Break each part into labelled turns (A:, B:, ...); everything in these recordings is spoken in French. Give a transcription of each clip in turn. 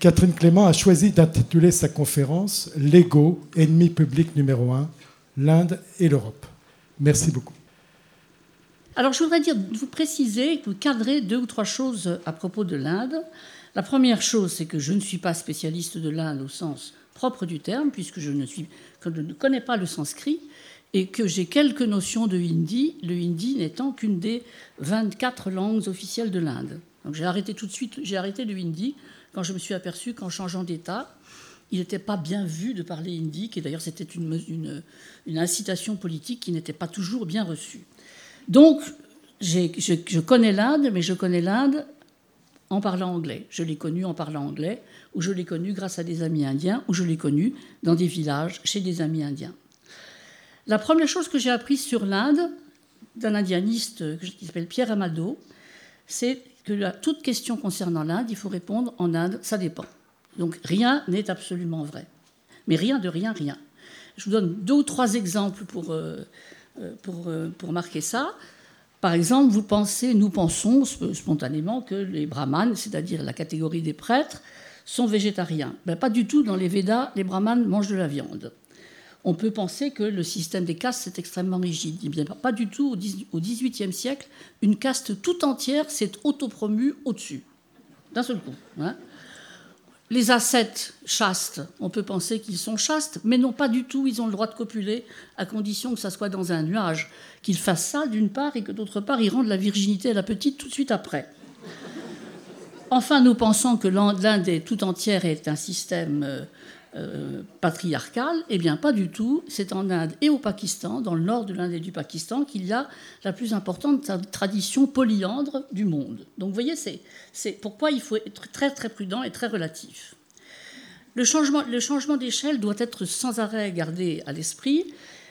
A: Catherine Clément a choisi d'intituler sa conférence « L'ego, ennemi public numéro 1, l'Inde et l'Europe ». Merci beaucoup.
B: Alors, je voudrais vous préciser, vous cadrer 2 ou 3 choses à propos de l'Inde. La première chose, c'est que je ne suis pas spécialiste de l'Inde au sens propre du terme, puisque je ne connais pas le sanskrit, et que j'ai quelques notions de hindi, le hindi n'étant qu'une des 24 langues officielles de l'Inde. Donc j'ai arrêté tout de suite, j'ai arrêté le hindi quand je me suis aperçu qu'en changeant d'État, il n'était pas bien vu de parler hindi, et d'ailleurs c'était une incitation politique qui n'était pas toujours bien reçue. Donc je connais l'Inde, mais je connais l'Inde en parlant anglais. Je l'ai connue en parlant anglais, ou je l'ai connue grâce à des amis indiens, ou je l'ai connue dans des villages chez des amis indiens. La première chose que j'ai apprise sur l'Inde, d'un indianiste qui s'appelle Pierre Amado, c'est que toute question concernant l'Inde, il faut répondre en Inde, ça dépend. Donc rien n'est absolument vrai. Mais rien de rien, rien. Je vous donne 2 ou 3 exemples pour marquer ça. Par exemple, nous pensons spontanément que les brahmanes, c'est-à-dire la catégorie des prêtres, sont végétariens. Ben, pas du tout. Dans les Védas, les brahmanes mangent de la viande. On peut penser que le système des castes est extrêmement rigide. Eh bien, pas du tout. Au XVIIIe siècle, une caste tout entière s'est autopromue au-dessus, d'un seul coup. Hein. Les ascètes chastes, on peut penser qu'ils sont chastes, mais non, pas du tout. Ils ont le droit de copuler, à condition que ça soit dans un nuage. Qu'ils fassent ça, d'une part, et que d'autre part, ils rendent la virginité à la petite tout de suite après. Enfin, nous pensons que l'Inde tout entière est un système patriarcal. Eh bien, pas du tout. C'est en Inde et au Pakistan, dans le nord de l'Inde et du Pakistan, qu'il y a la plus importante tradition polyandre du monde. Donc, vous voyez, c'est pourquoi il faut être très, très prudent et très relatif. Le changement d'échelle doit être sans arrêt gardé à l'esprit.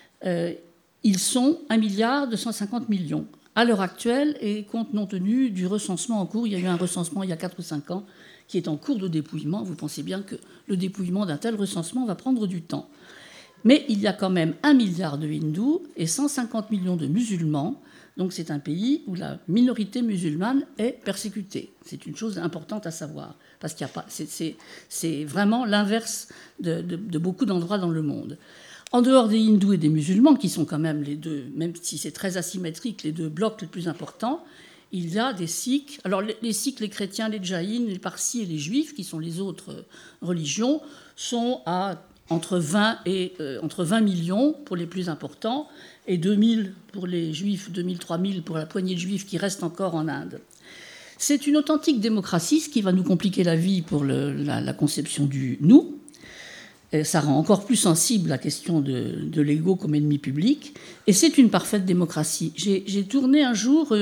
B: Ils sont 1,250 milliard à l'heure actuelle, et compte tenu du recensement en cours, il y a eu un recensement il y a 4 ou 5 ans qui est en cours de dépouillement. Vous pensez bien que le dépouillement d'un tel recensement va prendre du temps. Mais il y a quand même 1 milliard de hindous et 150 millions de musulmans. Donc c'est un pays où la minorité musulmane est persécutée. C'est une chose importante à savoir, parce qu'il y a pas, c'est vraiment l'inverse de beaucoup d'endroits dans le monde. En dehors des hindous et des musulmans, qui sont quand même les 2, même si c'est très asymétrique, les 2 blocs les plus importants, il y a des sikhs. Alors les sikhs, les chrétiens, les jaïns, les parsis et les juifs, qui sont les autres religions, sont à entre 20 millions pour les plus importants et 2000 pour les juifs, 2000, 3000 pour la poignée de juifs qui restent encore en Inde. C'est une authentique démocratie, ce qui va nous compliquer la vie pour la conception du « nous ». Ça rend encore plus sensible la question de l'ego comme ennemi public. Et c'est une parfaite démocratie. J'ai tourné un jour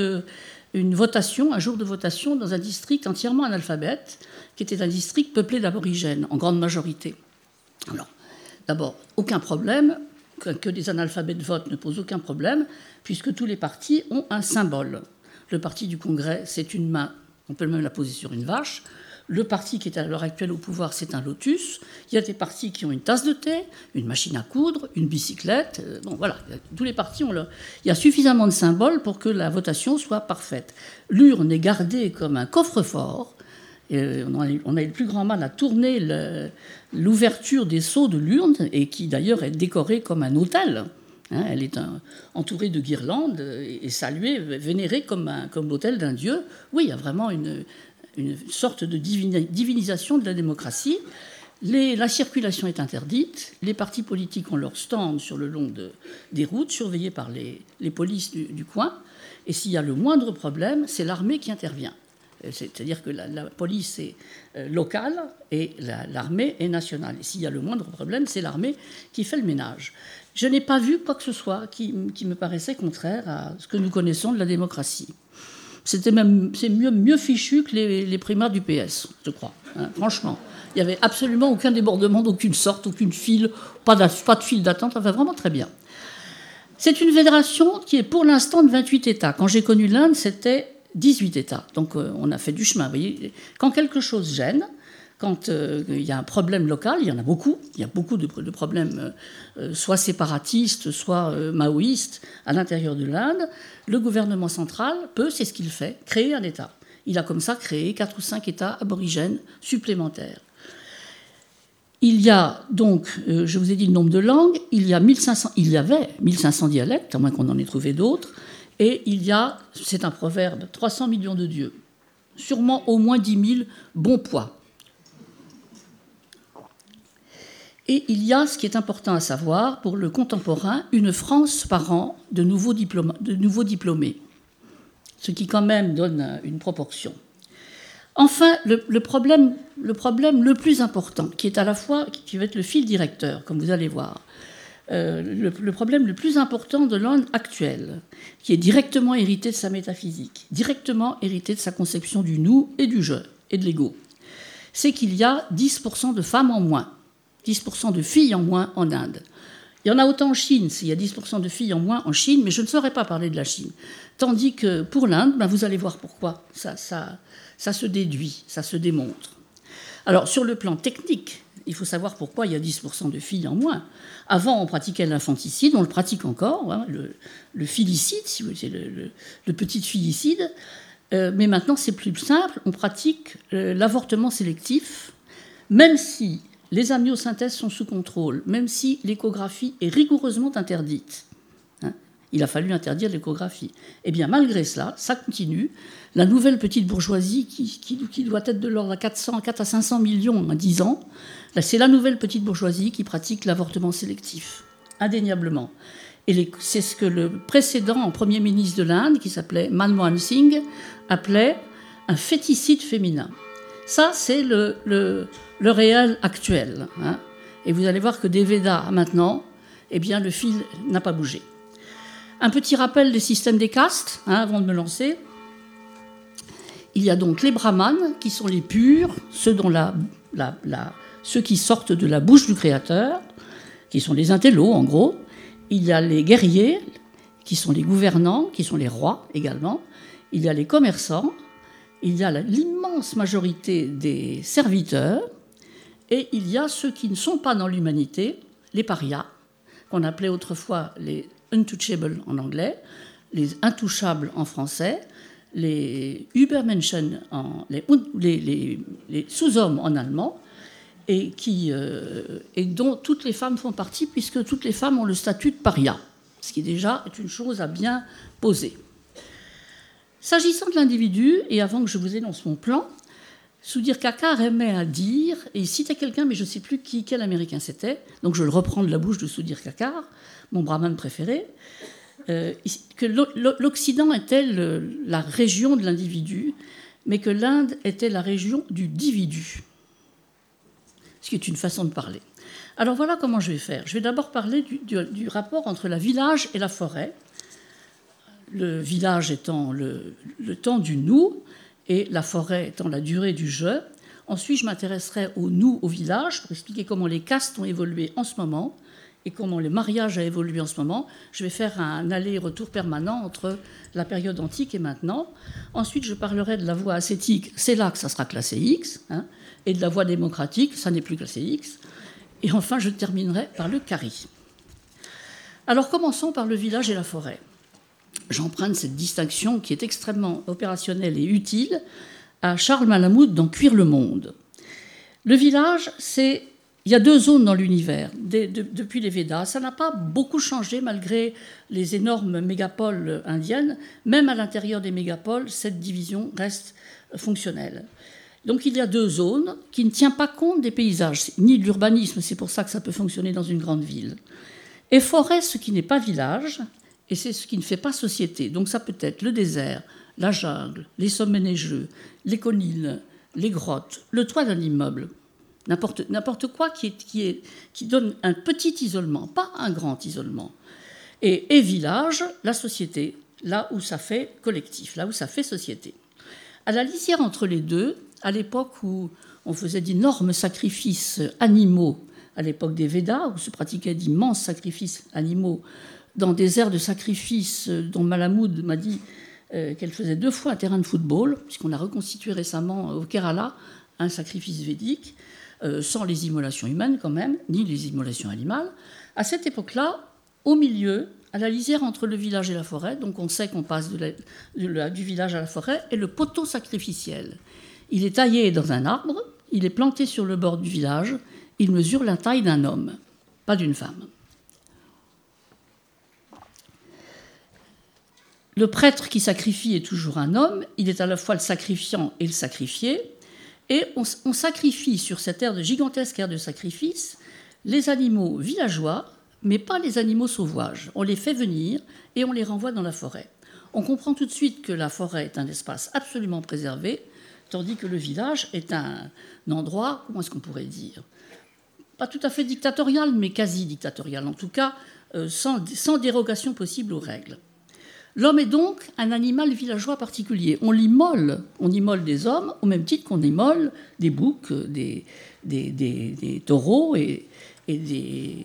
B: un jour de votation dans un district entièrement analphabète, qui était un district peuplé d'aborigènes, en grande majorité. Alors, d'abord, aucun problème, que des analphabètes votent ne pose aucun problème, puisque tous les partis ont un symbole. Le parti du Congrès, c'est une main, on peut même la poser sur une vache. Le parti qui est à l'heure actuelle au pouvoir, c'est un lotus. Il y a des partis qui ont une tasse de thé, une machine à coudre, une bicyclette. Bon, voilà, tous les partis ont il y a suffisamment de symboles pour que la votation soit parfaite. L'urne est gardée comme un coffre-fort. Et on a eu le plus grand mal à tourner l'ouverture des seaux de l'urne, et qui d'ailleurs est décorée comme un autel. Hein, elle est entourée de guirlandes et saluée, vénérée comme l'autel d'un dieu. Oui, il y a vraiment une sorte de divinisation de la démocratie. La circulation est interdite. Les partis politiques ont leur stand sur le long des routes, surveillés par les polices du coin. Et s'il y a le moindre problème, c'est l'armée qui intervient. C'est-à-dire que la police est locale et l'armée est nationale. Et s'il y a le moindre problème, c'est l'armée qui fait le ménage. Je n'ai pas vu quoi que ce soit qui me paraissait contraire à ce que nous connaissons de la démocratie. C'est mieux fichu que les primaires du PS, je crois. Hein, franchement, il n'y avait absolument aucun débordement d'aucune sorte, aucune file, pas de file d'attente, enfin vraiment très bien. C'est une fédération qui est pour l'instant de 28 États. Quand j'ai connu l'Inde, c'était 18 États. Donc on a fait du chemin. Vous voyez, quand quelque chose gêne, quand il y a un problème local, il y en a beaucoup. Il y a beaucoup de problèmes, soit séparatistes, soit maoïstes, à l'intérieur de l'Inde. Le gouvernement central peut, c'est ce qu'il fait, créer un État. Il a comme ça créé 4 ou 5 États aborigènes supplémentaires. Il y a donc, je vous ai dit le nombre de langues, il y avait 1500 dialectes, à moins qu'on en ait trouvé d'autres, et il y a, c'est un proverbe, 300 millions de dieux. Sûrement au moins 10 000 bons poids. Et il y a, ce qui est important à savoir, pour le contemporain, une France par an de nouveaux diplômés, ce qui quand même donne une proportion. Enfin, le problème le plus important, qui est à la fois, qui va être le fil directeur, comme vous allez voir, le problème le plus important de l'Inde actuelle, qui est directement hérité de sa métaphysique, directement hérité de sa conception du nous et du je et de l'ego, c'est qu'il y a 10% de femmes en moins, 10% de filles en moins en Inde. Il y en a autant en Chine, s'il y a 10% de filles en moins en Chine, mais je ne saurais pas parler de la Chine. Tandis que pour l'Inde, vous allez voir pourquoi ça se déduit, ça se démontre. Alors, sur le plan technique, il faut savoir pourquoi il y a 10% de filles en moins. Avant, on pratiquait l'infanticide, on le pratique encore, hein, le filicide, si vous voulez, le petit filicide. Mais maintenant, c'est plus simple, on pratique l'avortement sélectif, même si les amniosynthèses sont sous contrôle, même si l'échographie est rigoureusement interdite. Il a fallu interdire l'échographie. Eh bien, malgré cela, ça continue. La nouvelle petite bourgeoisie, qui doit être de l'ordre de 4 à 500 millions en 10 ans, là, c'est la nouvelle petite bourgeoisie qui pratique l'avortement sélectif, indéniablement. Et c'est ce que le précédent Premier ministre de l'Inde, qui s'appelait Manmohan Singh, appelait un féticide féminin. Ça, c'est le réel actuel. Hein. Et vous allez voir que des Védas à maintenant, eh bien, le fil n'a pas bougé. Un petit rappel des systèmes des castes, avant de me lancer. Il y a donc les brahmanes, qui sont les purs, ceux qui sortent de la bouche du Créateur, qui sont les intellos, en gros. Il y a les guerriers, qui sont les gouvernants, qui sont les rois également. Il y a les commerçants. Il y a l'immense majorité des serviteurs. Et il y a ceux qui ne sont pas dans l'humanité, les parias, qu'on appelait autrefois les untouchables en anglais, les intouchables en français, les Übermenschen, les sous-hommes en allemand, et dont toutes les femmes font partie, puisque toutes les femmes ont le statut de paria, ce qui déjà est une chose à bien poser. S'agissant de l'individu, et avant que je vous énonce mon plan, Sudhir Kakar aimait à dire, et il citait quelqu'un, mais je ne sais plus quel Américain c'était, donc je le reprends de la bouche de Sudhir Kakar, mon brahmane préféré, que l'Occident était la région de l'individu, mais que l'Inde était la région du dividu, ce qui est une façon de parler. Alors voilà comment je vais faire. Je vais d'abord parler du rapport entre la village et la forêt, le village étant le temps du nous, et la forêt étant la durée du je. Ensuite, je m'intéresserai au nous, au village, pour expliquer comment les castes ont évolué en ce moment et comment le mariage a évolué en ce moment. Je vais faire un aller-retour permanent entre la période antique et maintenant. Ensuite, je parlerai de la voie ascétique, c'est là que ça sera classé X, et de la voie démocratique, ça n'est plus classé X. Et enfin, je terminerai par le Kari. Alors, commençons par le village et la forêt. J'emprunte cette distinction qui est extrêmement opérationnelle et utile à Charles Malamud dans Cuire le monde. Le village, il y a 2 zones dans l'univers depuis les Védas. Ça n'a pas beaucoup changé malgré les énormes mégapoles indiennes. Même à l'intérieur des mégapoles, cette division reste fonctionnelle. Donc il y a 2 zones qui ne tiennent pas compte des paysages, ni de l'urbanisme, c'est pour ça que ça peut fonctionner dans une grande ville. Et forêt, ce qui n'est pas village, et c'est ce qui ne fait pas société. Donc ça peut être le désert, la jungle, les sommets neigeux, les collines, les grottes, le toit d'un immeuble. N'importe quoi qui donne un petit isolement, pas un grand isolement. Et village, la société, là où ça fait collectif, là où ça fait société. À la lisière entre les deux, à l'époque où on faisait d'énormes sacrifices animaux, à l'époque des Védas, où se pratiquaient d'immenses sacrifices animaux, dans des aires de sacrifice dont Malamud m'a dit qu'elle faisait 2 fois un terrain de football, puisqu'on a reconstitué récemment au Kerala un sacrifice védique, sans les immolations humaines quand même, ni les immolations animales. À cette époque-là, au milieu, à la lisière entre le village et la forêt, donc on sait qu'on passe du village à la forêt, est le poteau sacrificiel. Il est taillé dans un arbre, il est planté sur le bord du village, il mesure la taille d'un homme, pas d'une femme. Le prêtre qui sacrifie est toujours un homme, il est à la fois le sacrifiant et le sacrifié, et on sacrifie sur cette gigantesque aire de sacrifice les animaux villageois, mais pas les animaux sauvages. On les fait venir et on les renvoie dans la forêt. On comprend tout de suite que la forêt est un espace absolument préservé, tandis que le village est un endroit, comment est-ce qu'on pourrait dire, pas tout à fait dictatorial, mais quasi dictatorial, en tout cas sans dérogation possible aux règles. L'homme est donc un animal villageois particulier. On immole des hommes au même titre qu'on immole des boucs, des taureaux et des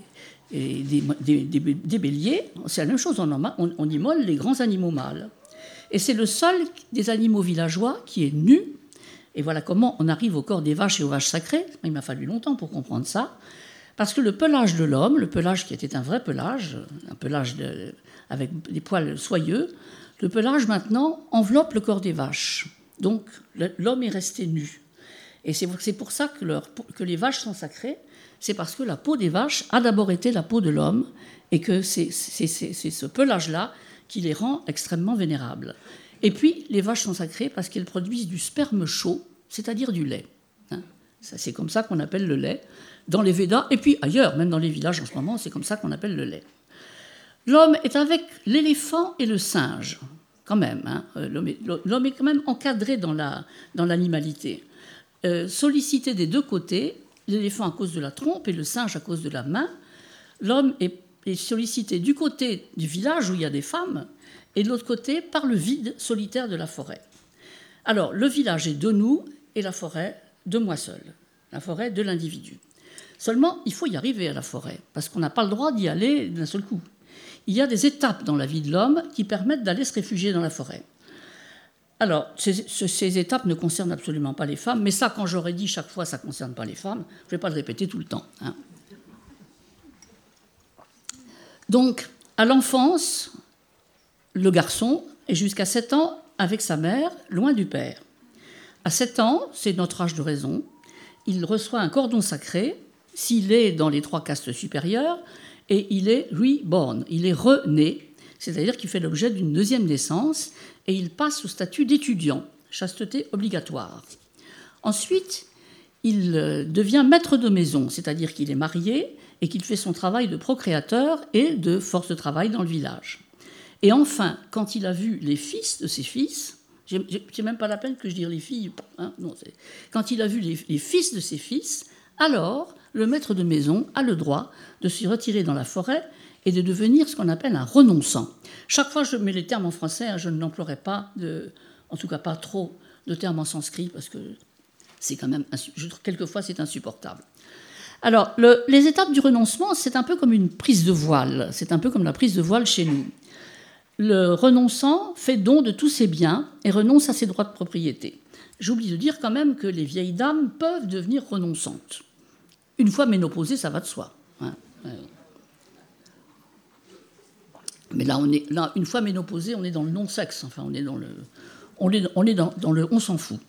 B: béliers. C'est la même chose, on immole les grands animaux mâles. Et c'est le seul des animaux villageois qui est nu. Et voilà comment on arrive au corps des vaches et aux vaches sacrées. Il m'a fallu longtemps pour comprendre ça. Parce que le pelage de l'homme, le pelage qui était un vrai pelage, un pelage avec des poils soyeux, le pelage maintenant enveloppe le corps des vaches. Donc l'homme est resté nu. Et c'est pour ça que les vaches sont sacrées. C'est parce que la peau des vaches a d'abord été la peau de l'homme et que c'est ce pelage-là qui les rend extrêmement vénérables. Et puis les vaches sont sacrées parce qu'elles produisent du sperme chaud, c'est-à-dire du lait. C'est comme ça qu'on appelle le lait. Dans les Védas, et puis ailleurs, même dans les villages en ce moment, c'est comme ça qu'on appelle le lait. L'homme est avec l'éléphant et le singe, quand même. L'homme est quand même encadré dans l'animalité. Sollicité des deux côtés, l'éléphant à cause de la trompe et le singe à cause de la main. L'homme est sollicité du côté du village où il y a des femmes, et de l'autre côté par le vide solitaire de la forêt. Alors, le village est de nous et la forêt de moi seul, la forêt de l'individu. Seulement, il faut y arriver à la forêt, parce qu'on n'a pas le droit d'y aller d'un seul coup. Il y a des étapes dans la vie de l'homme qui permettent d'aller se réfugier dans la forêt. Alors, ces étapes ne concernent absolument pas les femmes, mais ça, quand j'aurais dit chaque fois, ça ne concerne pas les femmes, je ne vais pas le répéter tout le temps. Donc, à l'enfance, le garçon est jusqu'à 7 ans avec sa mère, loin du père. À 7 ans, c'est notre âge de raison, il reçoit un cordon sacré, s'il est dans les 3 castes supérieures, et il est reborn, il est rené, c'est-à-dire qu'il fait l'objet d'une deuxième naissance, et il passe au statut d'étudiant, chasteté obligatoire. Ensuite, il devient maître de maison, c'est-à-dire qu'il est marié et qu'il fait son travail de procréateur et de force de travail dans le village. Et enfin, quand il a vu les fils de ses fils, c'est même pas la peine que je dise les filles, non, quand il a vu les fils de ses fils, alors le maître de maison a le droit de se retirer dans la forêt et de devenir ce qu'on appelle un renonçant. Chaque fois je mets les termes en français, je ne l'emploierai pas, en tout cas pas trop de termes en sanskrit, parce que c'est quand même, quelquefois c'est insupportable. Alors, les étapes du renoncement, c'est un peu comme une prise de voile, c'est un peu comme la prise de voile chez nous. Le renonçant fait don de tous ses biens et renonce à ses droits de propriété. J'oublie de dire quand même que les vieilles dames peuvent devenir renonçantes. Une fois ménopausées, ça va de soi. Mais là, une fois ménopausée, on est dans le non-sexe. Enfin, on est dans le on s'en fout.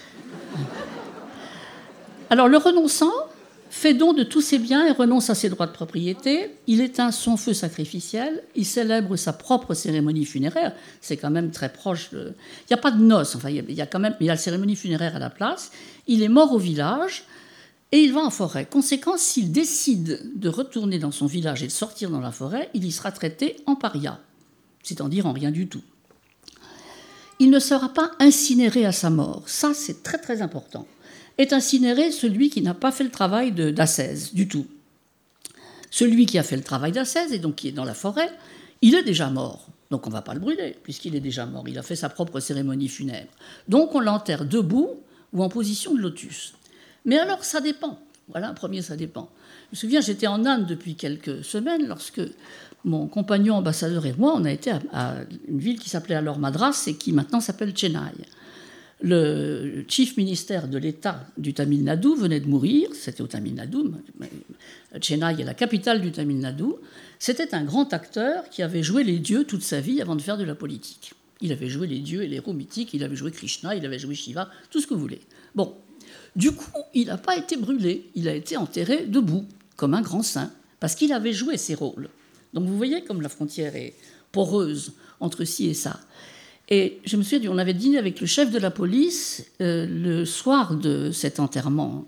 B: Alors, le renonçant fait don de tous ses biens et renonce à ses droits de propriété. Il éteint son feu sacrificiel. Il célèbre sa propre cérémonie funéraire. C'est quand même très proche. Il n'y a pas de noces. Enfin, il y a la cérémonie funéraire à la place. Il est mort au village et il va en forêt. Conséquence, s'il décide de retourner dans son village et de sortir dans la forêt, il y sera traité en paria, c'est-à-dire en rien du tout. Il ne sera pas incinéré à sa mort. Ça, c'est très très important. Est incinéré celui qui n'a pas fait le travail d'ascèse du tout. Celui qui a fait le travail d'ascèse et donc qui est dans la forêt, il est déjà mort. Donc on ne va pas le brûler, puisqu'il est déjà mort. Il a fait sa propre cérémonie funèbre. Donc on l'enterre debout ou en position de lotus. Mais alors ça dépend. Voilà, premier, ça dépend. Je me souviens, j'étais en Inde depuis quelques semaines lorsque mon compagnon ambassadeur et moi, on a été à une ville qui s'appelait alors Madras et qui maintenant s'appelle Chennai. Le chief ministère de l'État du Tamil Nadu venait de mourir, c'était au Tamil Nadu, Chennai est la capitale du Tamil Nadu. C'était un grand acteur qui avait joué les dieux toute sa vie avant de faire de la politique. Il avait joué les dieux et les héros mythiques, il avait joué Krishna, il avait joué Shiva, tout ce que vous voulez. Bon, Du coup, il n'a pas été brûlé, il a été enterré debout, comme un grand saint, parce qu'il avait joué ses rôles. Donc vous voyez comme la frontière est poreuse entre ci et ça. Et je me souviens, on avait dîné avec le chef de la police le soir de cet enterrement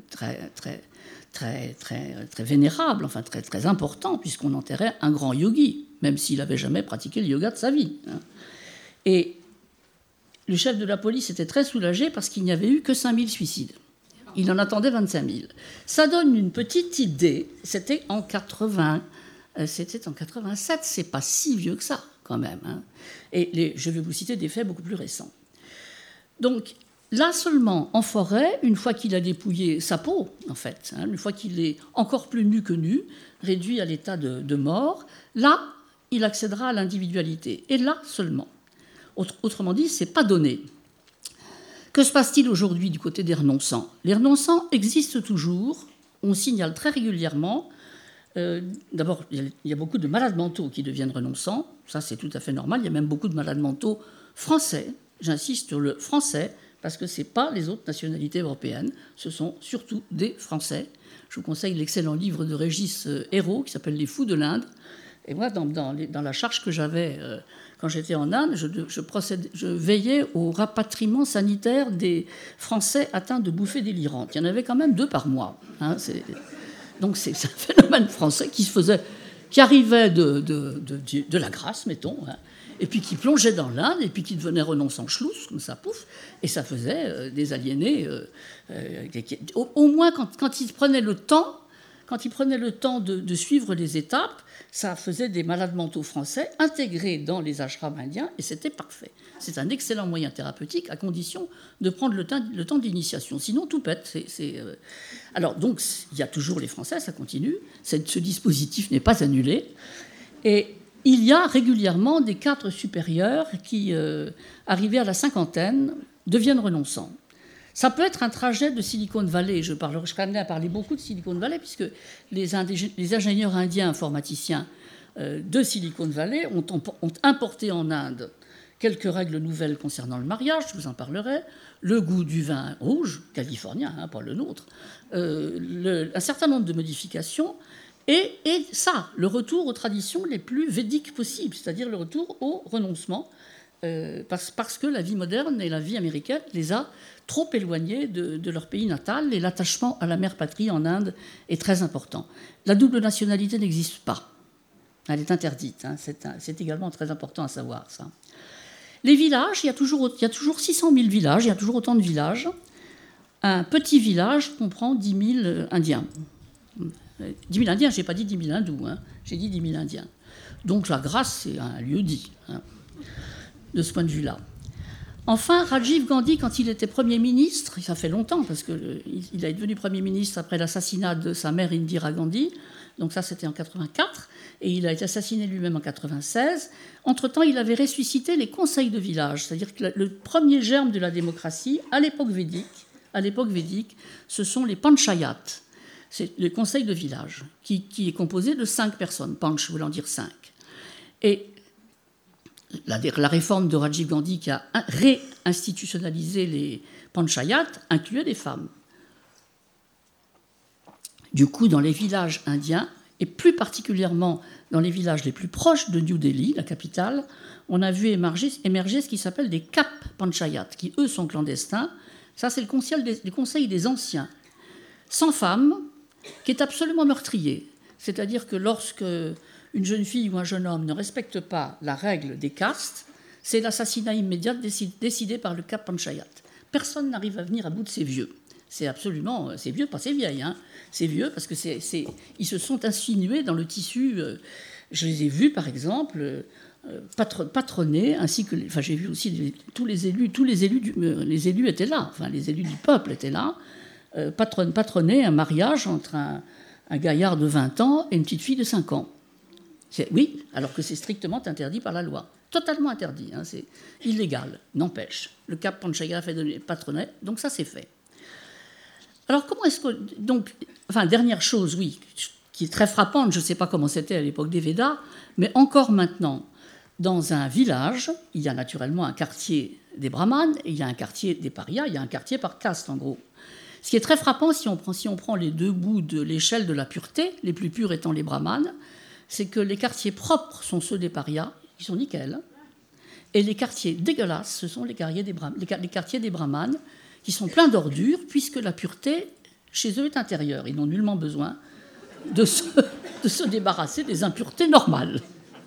B: très vénérable, enfin très important, puisqu'on enterrait un grand yogi, même s'il n'avait jamais pratiqué le yoga de sa vie. Et le chef de la police était très soulagé parce qu'il n'y avait eu que 5000 suicides. Il en attendait 25 000. Ça donne une petite idée. C'était en 87, c'est pas si vieux que ça, quand même. Et je vais vous citer des faits beaucoup plus récents. Donc, là seulement, en forêt, une fois qu'il a dépouillé sa peau, en fait, une fois qu'il est encore plus nu que nu, réduit à l'état de mort, là, il accédera à l'individualité. Et là seulement. Autrement dit, c'est pas donné. Que se passe-t-il aujourd'hui du côté des renonçants ? Les renonçants existent toujours. On signale très régulièrement. D'abord, il y a beaucoup de malades mentaux qui deviennent renonçants. Ça, c'est tout à fait normal. Il y a même beaucoup de malades mentaux français. J'insiste sur le français, parce que ce n'est pas les autres nationalités européennes. Ce sont surtout des Français. Je vous conseille l'excellent livre de Régis Hérault qui s'appelle « Les fous de l'Inde ». Et moi, dans la charge que j'avais quand j'étais en Inde, je veillais au rapatriement sanitaire des Français atteints de bouffées délirantes. Il y en avait quand même 2 par mois. Donc c'est un phénomène français qui arrivait de la Grâce, mettons, et puis qui plongeait dans l'Inde, et puis qui devenait renonçant chlousse, comme ça, pouf, et ça faisait des aliénés. Au moins, quand ils prenaient le temps, de suivre les étapes, ça faisait des malades mentaux français intégrés dans les ashrams indiens, et c'était parfait. C'est un excellent moyen thérapeutique, à condition de prendre le temps d'initiation. Sinon, tout pète. Alors, donc, il y a toujours les Français, ça continue. Ce dispositif n'est pas annulé. Et il y a régulièrement des cadres supérieurs qui, arrivés à la cinquantaine, deviennent renonçants. Ça peut être un trajet de Silicon Valley. Je serais amené à parler beaucoup de Silicon Valley, puisque les ingénieurs indiens informaticiens de Silicon Valley ont importé en Inde quelques règles nouvelles concernant le mariage, je vous en parlerai, le goût du vin rouge, californien, pas le nôtre, un certain nombre de modifications, et ça, le retour aux traditions les plus védiques possibles, c'est-à-dire le retour au renoncement, parce que la vie moderne et la vie américaine les a trop éloignés de leur pays natal, et l'attachement à la mère patrie en Inde est très important. La double nationalité n'existe pas. Elle est interdite. C'est également très important à savoir, ça. Les villages, il y a toujours 600 000 villages, il y a toujours autant de villages. Un petit village comprend 10 000 Indiens. 10 000 Indiens, je n'ai pas dit 10 000 hindous, j'ai dit 10 000 Indiens. Donc la Grâce, c'est un lieu dit, de ce point de vue-là. Enfin, Rajiv Gandhi, quand il était Premier ministre, ça fait longtemps, parce qu'il est devenu Premier ministre après l'assassinat de sa mère Indira Gandhi, donc ça c'était en 1984, et il a été assassiné lui-même en 1996. Entre-temps, il avait ressuscité les conseils de village, c'est-à-dire que le premier germe de la démocratie, à l'époque védique, ce sont les panchayats, c'est le conseil de village, qui est composé de 5 personnes, panch voulant dire 5. Et la réforme de Rajiv Gandhi qui a réinstitutionnalisé les panchayats incluait les femmes. Du coup, dans les villages indiens, et plus particulièrement dans les villages les plus proches de New Delhi, la capitale, on a vu émerger ce qui s'appelle des Kap Panchayats, qui eux sont clandestins. Ça, c'est le conseil des anciens, sans femmes, qui est absolument meurtrier. C'est-à-dire que lorsque une jeune fille ou un jeune homme ne respecte pas la règle des castes, c'est l'assassinat immédiat décidé par le Kap Panchayat. Personne n'arrive à venir à bout de ces vieux. C'est vieux, pas c'est vieille. C'est vieux parce que ils se sont insinués dans le tissu. Je les ai vus, par exemple, patronner, ainsi que, j'ai vu aussi tous les élus étaient là. Enfin, les élus du peuple étaient là, patronner un mariage entre un gaillard de 20 ans et une petite fille de 5 ans. Oui, alors que c'est strictement interdit par la loi. Totalement interdit, c'est illégal, n'empêche. Le Kap Panchayat fait donner patronnet, donc ça c'est fait. Alors comment est-ce que... Donc, dernière chose, oui, qui est très frappante, je ne sais pas comment c'était à l'époque des Védas, mais encore maintenant, Dans un village, il y a naturellement un quartier des brahmanes, et il y a un quartier des parias, il y a un quartier par caste en gros. Ce qui est très frappant, si on prend les deux bouts de l'échelle de la pureté, les plus purs étant les brahmanes, c'est que les quartiers propres sont ceux des parias, qui sont nickel, et les quartiers dégueulasses, ce sont les quartiers des brahmanes, qui sont pleins d'ordures, puisque la pureté, chez eux, est intérieure. Ils n'ont nullement besoin de se débarrasser des impuretés normales.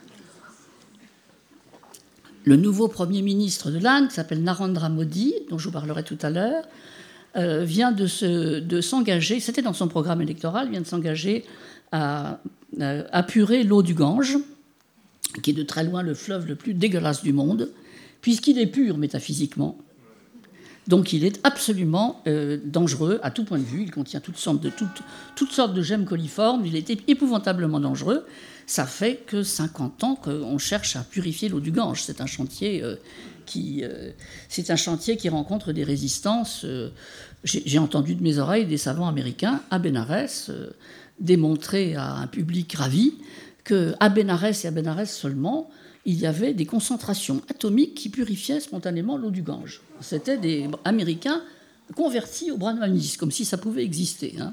B: Le nouveau Premier ministre de l'Inde, qui s'appelle Narendra Modi, dont je vous parlerai tout à l'heure, vient de s'engager, c'était dans son programme électoral, vient de s'engager à apurer l'eau du Gange, qui est de très loin le fleuve le plus dégueulasse du monde, puisqu'il est pur métaphysiquement. Donc il est absolument dangereux à tout point de vue. Il contient toutes sortes de gemmes coliformes. Il est épouvantablement dangereux. Ça fait que 50 ans qu'on cherche à purifier l'eau du Gange. C'est un chantier qui rencontre des résistances. J'ai entendu de mes oreilles des savants américains à Bénarès démontrer à un public ravi qu'à Bénarès et à Bénarès seulement, il y avait des concentrations atomiques qui purifiaient spontanément l'eau du Gange. C'était des Américains convertis au brahmanisme, comme si ça pouvait exister. Hein.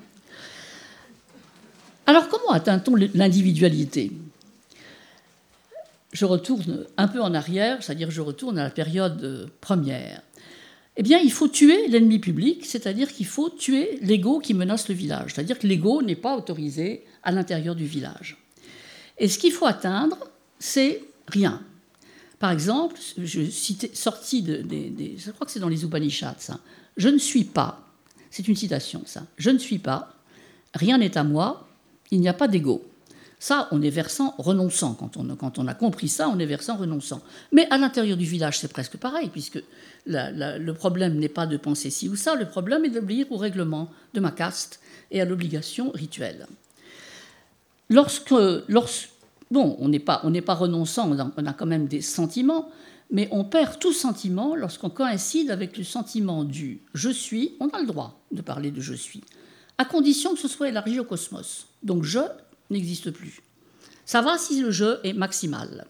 B: Alors, comment atteint-on l'individualité ? Je retourne un peu en arrière, c'est-à-dire je retourne à la période première. Eh bien, il faut tuer l'ennemi public, c'est-à-dire qu'il faut tuer l'ego qui menace le village. C'est-à-dire que l'ego n'est pas autorisé à l'intérieur du village. Et ce qu'il faut atteindre, c'est rien. Par exemple, je crois que c'est dans les Upanishads, ça. Je ne suis pas, c'est une citation, ça. Je ne suis pas, rien n'est à moi, il n'y a pas d'ego. Ça, on est versant renonçant. Quand on a compris ça, on est versant renonçant. Mais à l'intérieur du village, c'est presque pareil, puisque le problème n'est pas de penser ci ou ça, le problème est d'obéir au règlement de ma caste et à l'obligation rituelle. Bon, on n'est pas renonçant, on a quand même des sentiments, mais on perd tout sentiment lorsqu'on coïncide avec le sentiment du « je suis », on a le droit de parler de « je suis », à condition que ce soit élargi au cosmos. Donc « je » n'existe plus. Ça va si le « je » est maximal.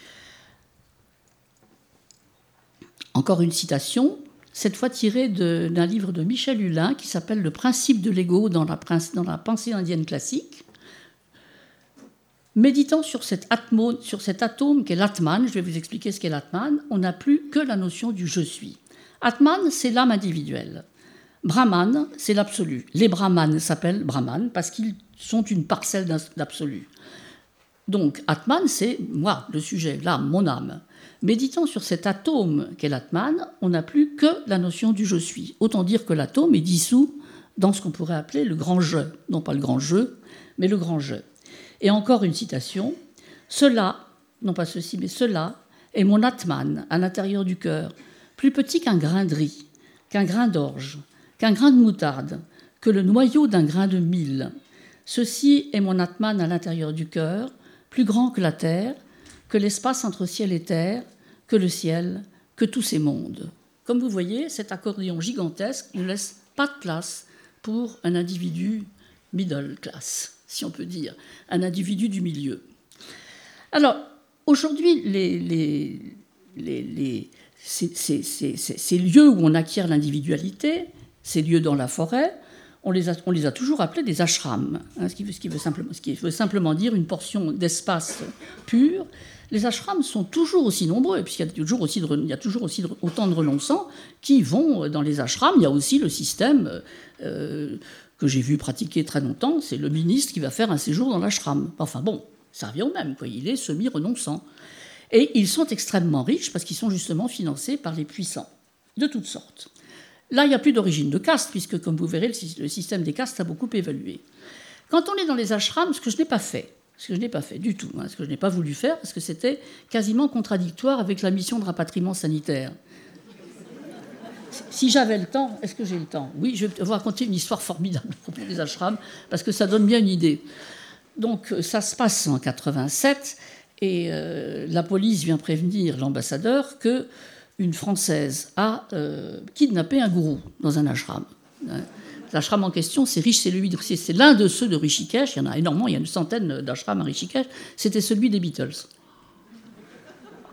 B: Encore une citation, cette fois tirée d'un livre de Michel Hulin qui s'appelle « Le principe de l'ego dans la pensée indienne classique ». Méditant sur cet atome qu'est l'Atman, je vais vous expliquer ce qu'est l'Atman, on n'a plus que la notion du « je suis ». Atman, c'est l'âme individuelle. Brahman, c'est l'absolu. Les brahmanes s'appellent brahmanes parce qu'ils sont une parcelle d'absolu. Donc, Atman, c'est moi, le sujet, l'âme, mon âme. Méditant sur cet atome qu'est l'Atman, on n'a plus que la notion du « je suis ». Autant dire que l'atome est dissous dans ce qu'on pourrait appeler le grand « je ». Non pas le grand « jeu », mais le grand « je ». Et encore une citation, « Cela, non pas ceci, mais cela, est mon Atman à l'intérieur du cœur, plus petit qu'un grain de riz, qu'un grain d'orge, qu'un grain de moutarde, que le noyau d'un grain de mil. Ceci est mon Atman à l'intérieur du cœur, plus grand que la terre, que l'espace entre ciel et terre, que le ciel, que tous ces mondes. » Comme vous voyez, cet accordéon gigantesque ne laisse pas de place pour un individu middle class, si on peut dire, un individu du milieu. Alors, aujourd'hui, ces lieux où on acquiert l'individualité, ces lieux dans la forêt, on les a toujours appelés des ashrams, hein, ce qui veut simplement dire une portion d'espace pur. Les ashrams sont toujours aussi nombreux, puisqu'il y a toujours aussi autant de renonçants qui vont dans les ashrams. Il y a aussi le système que j'ai vu pratiquer très longtemps, c'est le ministre qui va faire un séjour dans l'ashram. Enfin bon, ça revient au même, quoi. Il est semi-renonçant. Et ils sont extrêmement riches parce qu'ils sont justement financés par les puissants, de toutes sortes. Là, il n'y a plus d'origine de caste, puisque, comme vous verrez, le système des castes a beaucoup évolué. Quand on est dans les ashrams, ce que je n'ai pas fait du tout, hein, ce que je n'ai pas voulu faire, parce que c'était quasiment contradictoire avec la mission de rapatriement sanitaire. Si j'avais le temps, est-ce que j'ai le temps ? Oui, je vais vous raconter une histoire formidable à propos des ashrams, parce que ça donne bien une idée. Donc, ça se passe en 1987, et la police vient prévenir l'ambassadeur qu'une Française a kidnappé un gourou dans un ashram. L'ashram en question, c'est l'un de ceux de Rishikesh. Il y en a énormément, il y a une centaine d'ashrams à Rishikesh. C'était celui des Beatles.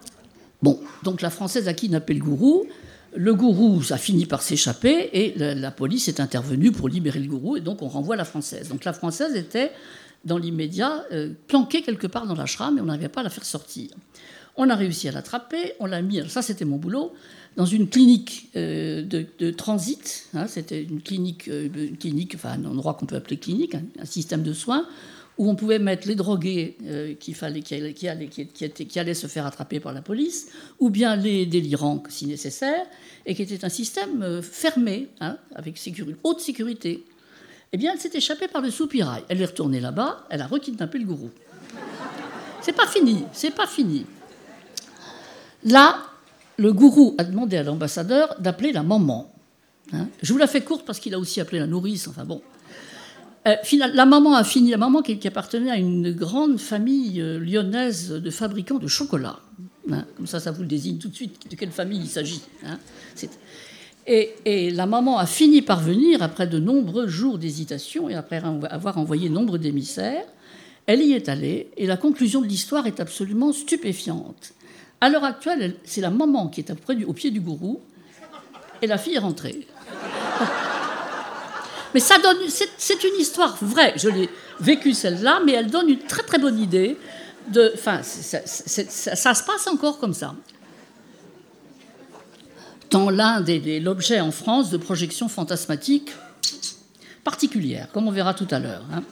B: Bon, donc la Française a kidnappé le gourou. Le gourou a fini par s'échapper et la police est intervenue pour libérer le gourou et donc on renvoie la Française. Donc la Française était dans l'immédiat planquée quelque part dans l'ashram et on n'arrivait pas à la faire sortir. On a réussi à l'attraper, on l'a mis, ça c'était mon boulot, dans une clinique de transit. Hein, c'était une clinique, enfin un endroit qu'on peut appeler clinique, un système de soins, où on pouvait mettre les drogués qui allaient se faire attraper par la police, ou bien les délirants si nécessaire, et qui était un système fermé, hein, avec haute sécurité. Eh bien, elle s'est échappée par le soupirail. Elle est retournée là-bas, elle a rekidnappé le gourou. C'est pas fini. Là, le gourou a demandé à l'ambassadeur d'appeler la maman. Hein, je vous la fais courte parce qu'il a aussi appelé la nourrice, enfin bon. La maman qui appartenait à une grande famille lyonnaise de fabricants de chocolat. Hein, comme ça vous le désigne tout de suite de quelle famille il s'agit. Hein. Et la maman a fini par venir après de nombreux jours d'hésitation et après avoir envoyé nombre d'émissaires. Elle y est allée et la conclusion de l'histoire est absolument stupéfiante. À l'heure actuelle, c'est la maman qui est au pied du gourou et la fille est rentrée. Mais ça donne, c'est une histoire vraie. Je l'ai vécue celle-là, mais elle donne une très très bonne idée. Ça se passe encore comme ça. Dans l'Inde est l'objet en France de projections fantasmatiques particulières, comme on verra tout à l'heure. Hein.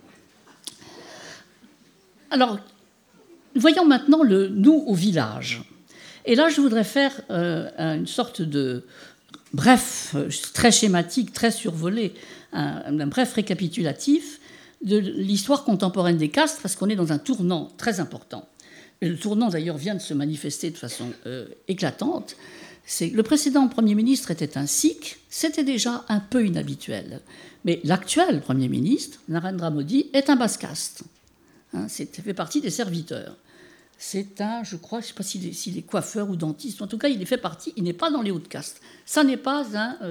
B: Alors, voyons maintenant nous au village. Et là, je voudrais faire une sorte de bref, très schématique, très survolé, un bref récapitulatif de l'histoire contemporaine des castes, parce qu'on est dans un tournant très important. Et le tournant, d'ailleurs, vient de se manifester de façon éclatante. Le précédent Premier ministre était un sikh, c'était déjà un peu inhabituel. Mais l'actuel Premier ministre, Narendra Modi, est un basse-caste. Hein, ça fait partie des serviteurs. C'est un, je crois, je ne sais pas s'il est coiffeur ou dentiste. En tout cas, il fait partie. Il n'est pas dans les hautes castes. Ça n'est pas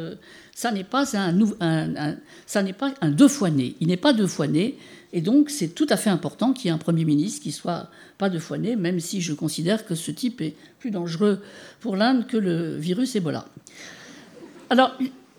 B: un deux fois né. Il n'est pas deux fois né, et donc c'est tout à fait important qu'il y ait un Premier ministre qui soit pas deux fois né, même si je considère que ce type est plus dangereux pour l'Inde que le virus Ebola. Alors,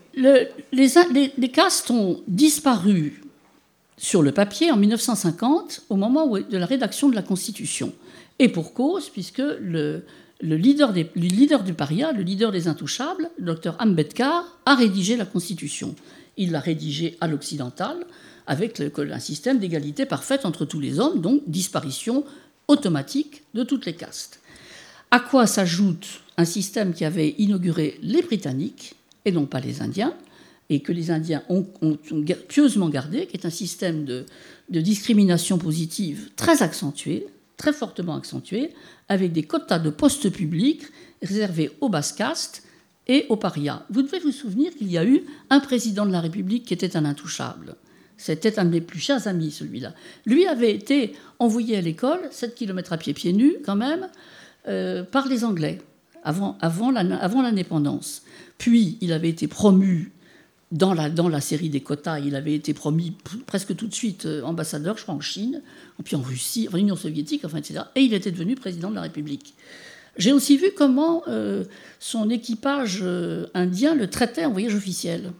B: les castes ont disparu sur le papier en 1950, au moment de la rédaction de la Constitution. Et pour cause, puisque le leader du paria, le leader des intouchables, le Dr Ambedkar, a rédigé la Constitution. Il l'a rédigée à l'occidental, avec un système d'égalité parfaite entre tous les hommes, donc disparition automatique de toutes les castes. À quoi s'ajoute un système qui avait inauguré les Britanniques, et non pas les Indiens, et que les Indiens ont pieusement gardé, qui est un système de discrimination positive très accentué, très fortement accentué, avec des quotas de postes publics réservés aux basses castes et aux parias. Vous devez vous souvenir qu'il y a eu un président de la République qui était un intouchable. C'était un de mes plus chers amis, celui-là. Lui avait été envoyé à l'école, 7 km à pieds nus quand même, par les Anglais, avant l'indépendance. Puis, il avait été promu dans la série des quotas, il avait été promis presque tout de suite ambassadeur, je crois, en Chine, puis en Russie, en Union soviétique, enfin, etc. Et il était devenu président de la République. J'ai aussi vu comment son équipage indien le traitait en voyage officiel.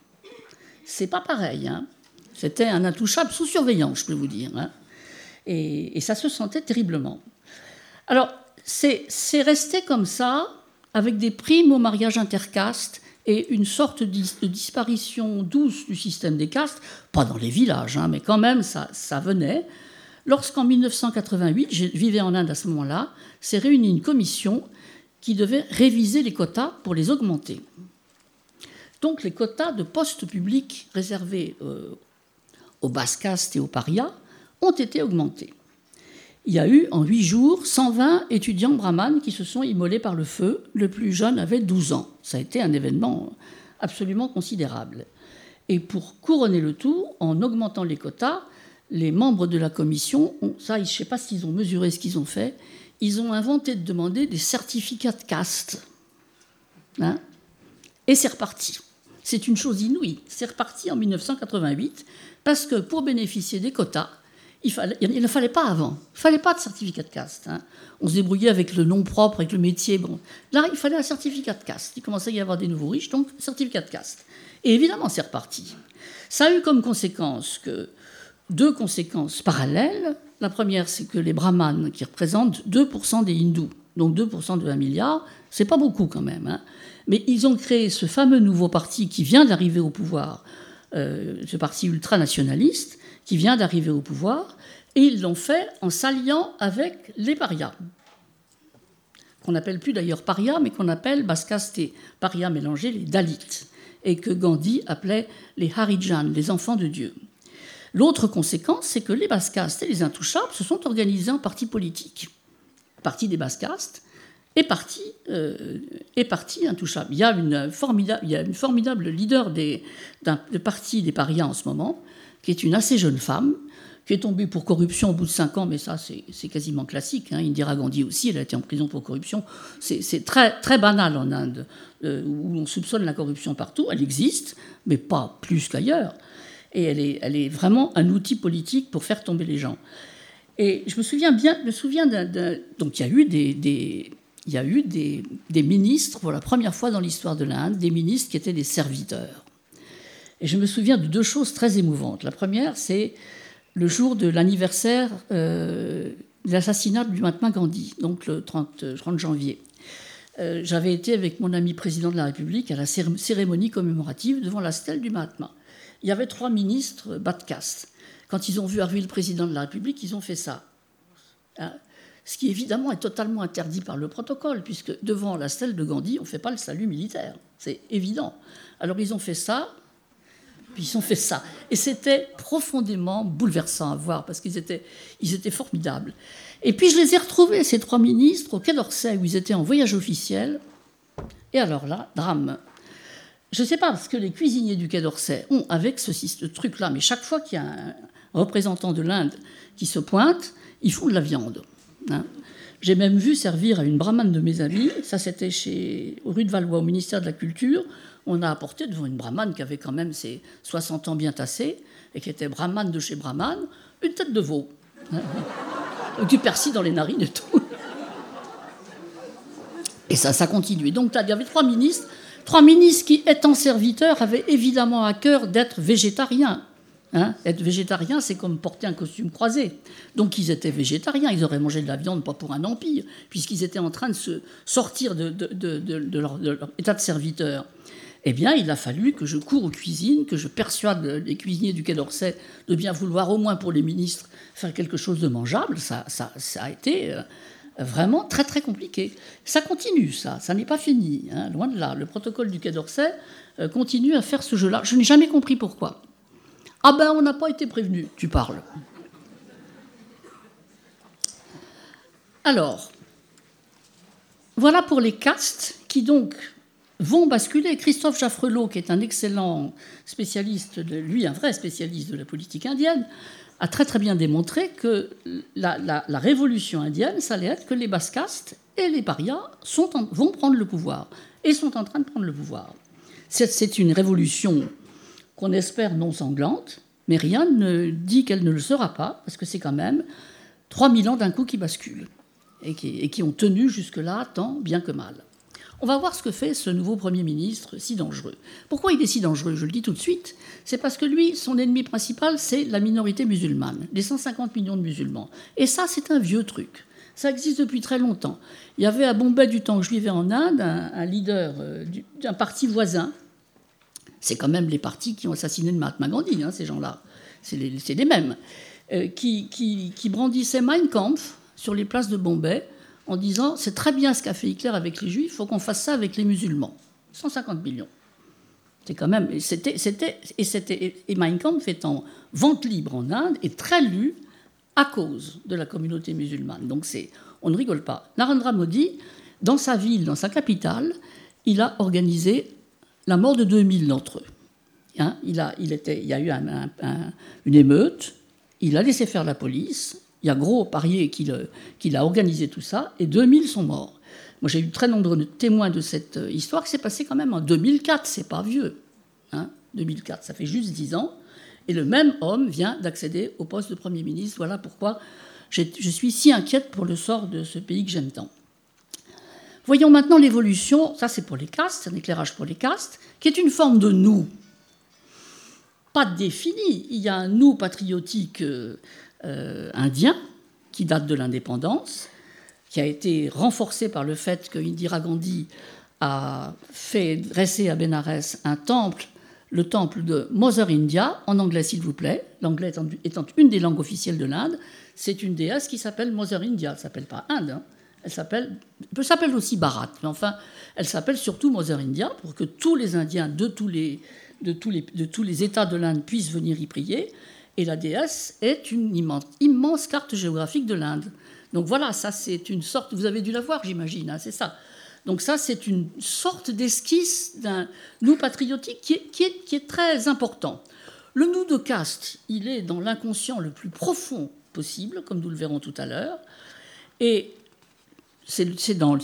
B: C'est pas pareil, hein. C'était un intouchable sous surveillance, je peux vous dire. Hein. Et ça se sentait terriblement. Alors, c'est resté comme ça, avec des primes au mariage intercaste, et une sorte de disparition douce du système des castes, pas dans les villages, hein, mais quand même, ça venait. Lorsqu'en 1988, je vivais en Inde à ce moment-là, s'est réunie une commission qui devait réviser les quotas pour les augmenter. Donc les quotas de postes publics réservés aux basses castes et aux parias ont été augmentés. Il y a eu, en 8 jours, 120 étudiants brahmanes qui se sont immolés par le feu. Le plus jeune avait 12 ans. Ça a été un événement absolument considérable. Et pour couronner le tout, en augmentant les quotas, les membres de la commission, je ne sais pas s'ils ont mesuré ce qu'ils ont fait, ils ont inventé de demander des certificats de caste. Hein, et c'est reparti. C'est une chose inouïe. C'est reparti en 1988, parce que pour bénéficier des quotas, il ne fallait pas avant. Il ne fallait pas de certificat de caste. Hein. On se débrouillait avec le nom propre, avec le métier. Bon. Là, il fallait un certificat de caste. Il commençait à y avoir des nouveaux riches, donc certificat de caste. Et évidemment, c'est reparti. Ça a eu comme conséquence deux conséquences parallèles. La première, c'est que les brahmanes, qui représentent 2% des hindous, donc 2% de 1 milliard, c'est pas beaucoup quand même. Hein. Mais ils ont créé ce fameux nouveau parti qui vient d'arriver au pouvoir, ce parti ultranationaliste, qui vient d'arriver au pouvoir, et ils l'ont fait en s'alliant avec les parias, qu'on n'appelle plus d'ailleurs parias, mais qu'on appelle basse-caste, parias mélangés, les Dalits, et que Gandhi appelait les Harijan, les enfants de Dieu. L'autre conséquence, c'est que les basse-castes et les intouchables se sont organisés en partis politiques. Parti des basse-castes et parti intouchable. Il y a une formidable leader de parti des parias en ce moment, qui est une assez jeune femme, qui est tombée pour corruption au bout de 5 ans, mais ça, c'est quasiment classique. Hein. Indira Gandhi aussi, elle a été en prison pour corruption. C'est très, très banal en Inde, où on soupçonne la corruption partout. Elle existe, mais pas plus qu'ailleurs. Et elle est vraiment un outil politique pour faire tomber les gens. Et je me souviens donc il y a eu des ministres, pour la première fois dans l'histoire de l'Inde, des ministres qui étaient des serviteurs. Et je me souviens de 2 choses très émouvantes. La première, c'est le jour de l'anniversaire de l'assassinat du Mahatma Gandhi, donc le 30 janvier. J'avais été avec mon ami président de la République à la cérémonie commémorative devant la stèle du Mahatma. Il y avait 3 ministres bas de caste. Quand ils ont vu arriver le président de la République, ils ont fait ça. Ce qui, évidemment, est totalement interdit par le protocole, puisque devant la stèle de Gandhi, on ne fait pas le salut militaire. C'est évident. Alors, ils ont fait ça, puis ils ont fait ça. Et c'était profondément bouleversant à voir, parce qu'ils étaient formidables. Et puis, je les ai retrouvés, ces 3 ministres, au Quai d'Orsay, où ils étaient en voyage officiel. Et alors là, drame. Je ne sais pas, parce que les cuisiniers du Quai d'Orsay ont, avec ce truc-là, mais chaque fois qu'il y a un représentant de l'Inde qui se pointe, ils font de la viande. Hein. J'ai même vu servir à une brahmane de mes amis, ça c'était au rue de Valois, au ministère de la Culture, on a apporté devant une brahmane qui avait quand même ses 60 ans bien tassés, et qui était brahmane de chez brahmane, une tête de veau. Hein. Du persil dans les narines et tout. Et ça continue. Et donc il y avait 3 ministres qui, étant serviteurs, avaient évidemment à cœur d'être végétariens. Hein, être végétarien, c'est comme porter un costume croisé. Donc ils étaient végétariens, ils auraient mangé de la viande, pas pour un empire, puisqu'ils étaient en train de se sortir de leur état de serviteur. Eh bien, il a fallu que je cours aux cuisines, que je persuade les cuisiniers du Quai d'Orsay de bien vouloir, au moins pour les ministres, faire quelque chose de mangeable. Ça a été vraiment très très compliqué. Ça continue, ça n'est pas fini, hein, loin de là. Le protocole du Quai d'Orsay continue à faire ce jeu-là. Je n'ai jamais compris pourquoi. Ah ben, on n'a pas été prévenu, tu parles. Alors, voilà pour les castes qui donc vont basculer. Christophe Jaffrelot, qui est un excellent spécialiste, un vrai spécialiste de la politique indienne, a très très bien démontré que la révolution indienne, ça allait être que les basses castes et les parias vont prendre le pouvoir, et sont en train de prendre le pouvoir. C'est une révolution qu'on espère non sanglante, mais rien ne dit qu'elle ne le sera pas, parce que c'est quand même 3000 ans d'un coup qui basculent, et qui ont tenu jusque-là tant bien que mal. On va voir ce que fait ce nouveau Premier ministre si dangereux. Pourquoi il est si dangereux ? Je le dis tout de suite. C'est parce que lui, son ennemi principal, c'est la minorité musulmane, les 150 millions de musulmans. Et ça, c'est un vieux truc. Ça existe depuis très longtemps. Il y avait à Bombay, du temps que je vivais en Inde, un leader d'un parti voisin. C'est quand même les partis qui ont assassiné le Mahatma Gandhi, hein, ces gens-là. C'est les mêmes. Qui brandissaient Mein Kampf sur les places de Bombay en disant « c'est très bien ce qu'a fait Hitler avec les Juifs, il faut qu'on fasse ça avec les musulmans ». 150 millions. C'est quand même... Et Mein Kampf est en vente libre en Inde et très lu à cause de la communauté musulmane. Donc on ne rigole pas. Narendra Modi, dans sa ville, dans sa capitale, il a organisé la mort de 2000 d'entre eux. Hein, il y a eu une émeute, il a laissé faire la police, il y a gros parier qu'il a organisé tout ça, et 2000 sont morts. Moi, j'ai eu très nombreux témoins de cette histoire qui s'est passée quand même en 2004, c'est pas vieux. Hein, 2004, ça fait juste 10 ans. Et le même homme vient d'accéder au poste de Premier ministre. Voilà pourquoi je suis si inquiète pour le sort de ce pays que j'aime tant. Voyons maintenant l'évolution, ça c'est pour les castes, un éclairage pour les castes, qui est une forme de nous. Pas défini, il y a un nous patriotique indien qui date de l'indépendance, qui a été renforcé par le fait que Indira Gandhi a fait dresser à Bénarès un temple, le temple de Mother India, en anglais s'il vous plaît, l'anglais étant une des langues officielles de l'Inde. C'est une déesse qui s'appelle Mother India, elle ne s'appelle pas Inde, hein. Elle peut s'appeler aussi Bharat, mais enfin, elle s'appelle surtout Mother India pour que tous les Indiens de tous les États de l'Inde puissent venir y prier. Et la déesse est une immense carte géographique de l'Inde. Donc voilà, ça c'est une sorte... Vous avez dû la voir, j'imagine, hein, c'est ça. Donc ça, c'est une sorte d'esquisse d'un nous patriotique qui est très important. Le nous de caste, il est dans l'inconscient le plus profond possible, comme nous le verrons tout à l'heure. Et c'est dans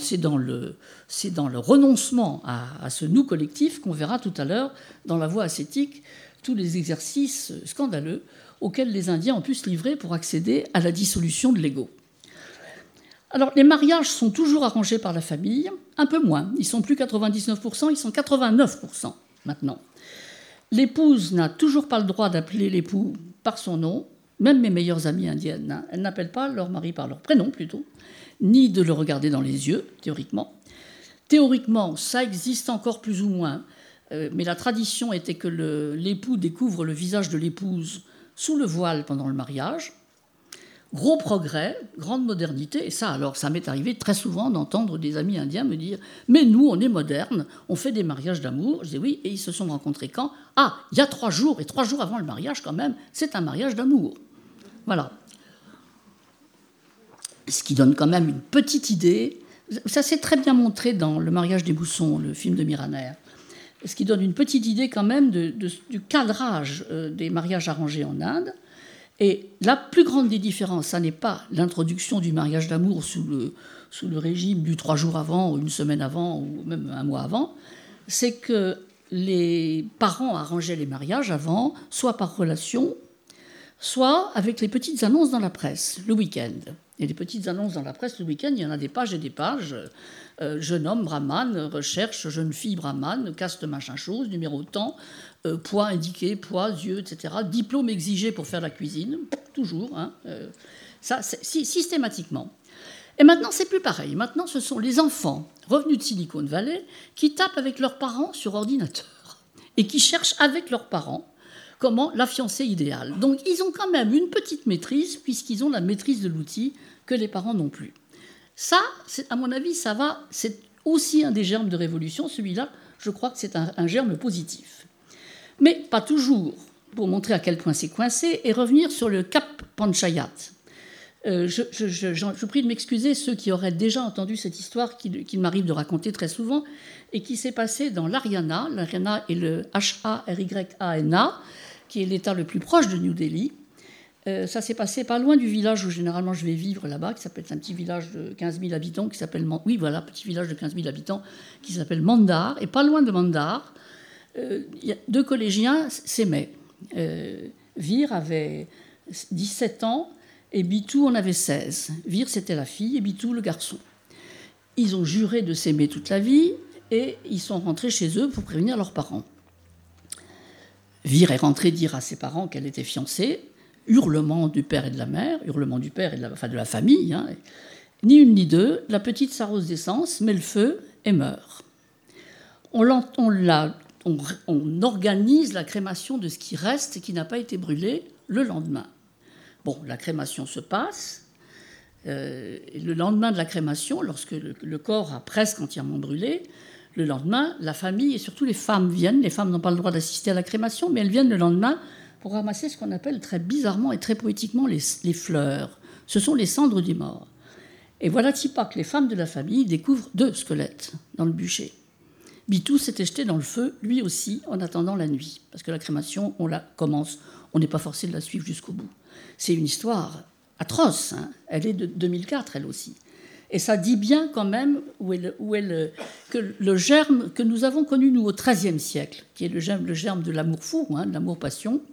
B: le renoncement à ce nous collectif qu'on verra tout à l'heure dans la voie ascétique tous les exercices scandaleux auxquels les Indiens ont pu se livrer pour accéder à la dissolution de l'ego. Alors, les mariages sont toujours arrangés par la famille, un peu moins. Ils sont plus 99%, ils sont 89% maintenant. L'épouse n'a toujours pas le droit d'appeler l'époux par son nom, même mes meilleures amies indiennes, hein. Elles n'appellent pas leur mari par leur prénom, plutôt, ni de le regarder dans les yeux, théoriquement. Théoriquement, ça existe encore plus ou moins, mais la tradition était que l'époux découvre le visage de l'épouse sous le voile pendant le mariage. Gros progrès, grande modernité, et ça, alors, ça m'est arrivé très souvent d'entendre des amis indiens me dire « Mais nous, on est modernes, on fait des mariages d'amour. » Je dis « Oui, et ils se sont rencontrés quand ? Ah, il y a 3 jours, et 3 jours avant le mariage, quand même, c'est un mariage d'amour. » Voilà. Ce qui donne quand même une petite idée. Ça s'est très bien montré dans Le mariage des Boussons, le film de Miraner. Ce qui donne une petite idée quand même du cadrage des mariages arrangés en Inde. Et la plus grande des différences, ça n'est pas l'introduction du mariage d'amour sous le régime du 3 jours avant, ou une semaine avant, ou même un mois avant, c'est que les parents arrangeaient les mariages avant, soit par relation, soit avec les petites annonces dans la presse, le week-end. Et les petites annonces dans la presse le week-end, il y en a des pages et des pages. Jeune homme brahmane, recherche jeune fille brahmane, caste machin chose, numéro temps, poids indiqué, poids, yeux, etc. Diplôme exigé pour faire la cuisine, toujours, hein, ça, systématiquement. Et maintenant, c'est plus pareil. Maintenant, ce sont les enfants revenus de Silicon Valley qui tapent avec leurs parents sur ordinateur et qui cherchent avec leurs parents comment la fiancée idéale. Donc, ils ont quand même une petite maîtrise, puisqu'ils ont la maîtrise de l'outil que les parents n'ont plus. Ça, à mon avis, ça va. C'est aussi un des germes de révolution. Celui-là, je crois que c'est un germe positif. Mais pas toujours, pour montrer à quel point c'est coincé, et revenir sur le cap Panchayat. Je prie de m'excuser ceux qui auraient déjà entendu cette histoire qu'il m'arrive de raconter très souvent, et qui s'est passée dans l'Haryana. L'Haryana est le H-A-R-Y-A-N-A, qui est l'État le plus proche de New Delhi. Ça s'est passé pas loin du village où généralement je vais vivre là-bas, qui s'appelle un petit village de 15 000 habitants, qui s'appelle... Oui, voilà, petit village de 15 000 habitants, qui s'appelle Mandar. Et pas loin de Mandar, 2 collégiens s'aimaient. Vir avait 17 ans et Bitou en avait 16. Vir, c'était la fille, et Bitou, le garçon. Ils ont juré de s'aimer toute la vie, et ils sont rentrés chez eux pour prévenir leurs parents. Vir est rentrée dire à ses parents qu'elle était fiancée. Hurlement du père et de la mère, hurlement du père et de la famille. Hein. Ni une ni deux, la petite s'arrose d'essence, met le feu et meurt. On organise la crémation de ce qui reste et qui n'a pas été brûlé le lendemain. Bon, la crémation se passe. Le lendemain de la crémation, lorsque le corps a presque entièrement brûlé, le lendemain, la famille et surtout les femmes viennent. Les femmes n'ont pas le droit d'assister à la crémation, mais elles viennent le lendemain pour ramasser ce qu'on appelle très bizarrement et très poétiquement les fleurs. Ce sont les cendres des morts. Et voilà pas que les femmes de la famille découvrent 2 squelettes dans le bûcher. Bitou s'était jeté dans le feu, lui aussi, en attendant la nuit. Parce que la crémation, on la commence. On n'est pas forcé de la suivre jusqu'au bout. C'est une histoire atroce. Hein. Elle est de 2004, elle aussi. Et ça dit bien quand même que le germe que nous avons connu, nous, au XIIIe siècle, qui est le germe de l'amour fou, hein, de l'amour-passion,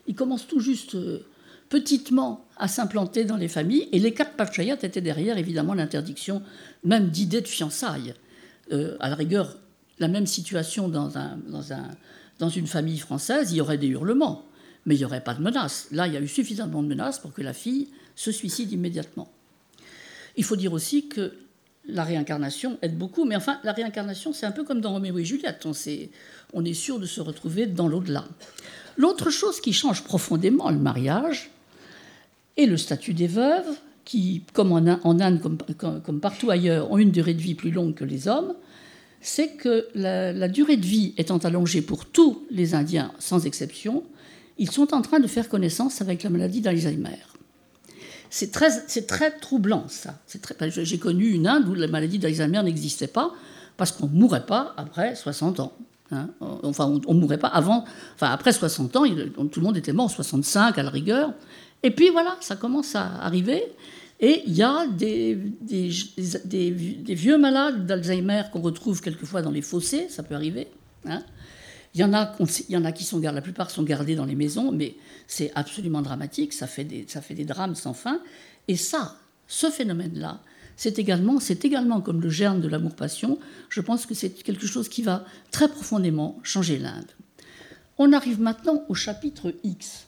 B: ils commencent tout juste petitement à s'implanter dans les familles. Et les quatre panchayats étaient derrière, évidemment, l'interdiction même d'idées de fiançailles. À la rigueur, la même situation dans une famille française, il y aurait des hurlements, mais il n'y aurait pas de menaces. Là, il y a eu suffisamment de menaces pour que la fille se suicide immédiatement. Il faut dire aussi que la réincarnation aide beaucoup, mais enfin, la réincarnation, c'est un peu comme dans Roméo et Juliette. On est sûr de se retrouver dans l'au-delà. L'autre chose qui change profondément le mariage est le statut des veuves, qui, comme en Inde, comme partout ailleurs, ont une durée de vie plus longue que les hommes. C'est que la durée de vie étant allongée pour tous les Indiens, sans exception, ils sont en train de faire connaissance avec la maladie d'Alzheimer. C'est très troublant, ça. J'ai connu une Inde où la maladie d'Alzheimer n'existait pas, parce qu'on ne mourait pas après 60 ans. Hein. Enfin, on ne mourait pas avant... Enfin, après 60 ans, tout le monde était mort, 65 à la rigueur. Et puis voilà, ça commence à arriver. Et il y a des vieux malades d'Alzheimer qu'on retrouve quelquefois dans les fossés, ça peut arriver. Hein. Il y en a qui sont gardés, la plupart sont gardés dans les maisons, mais c'est absolument dramatique, ça fait des drames sans fin. Et ça, ce phénomène-là, c'est également comme le germe de l'amour-passion. Je pense que c'est quelque chose qui va très profondément changer l'Inde. On arrive maintenant au chapitre X.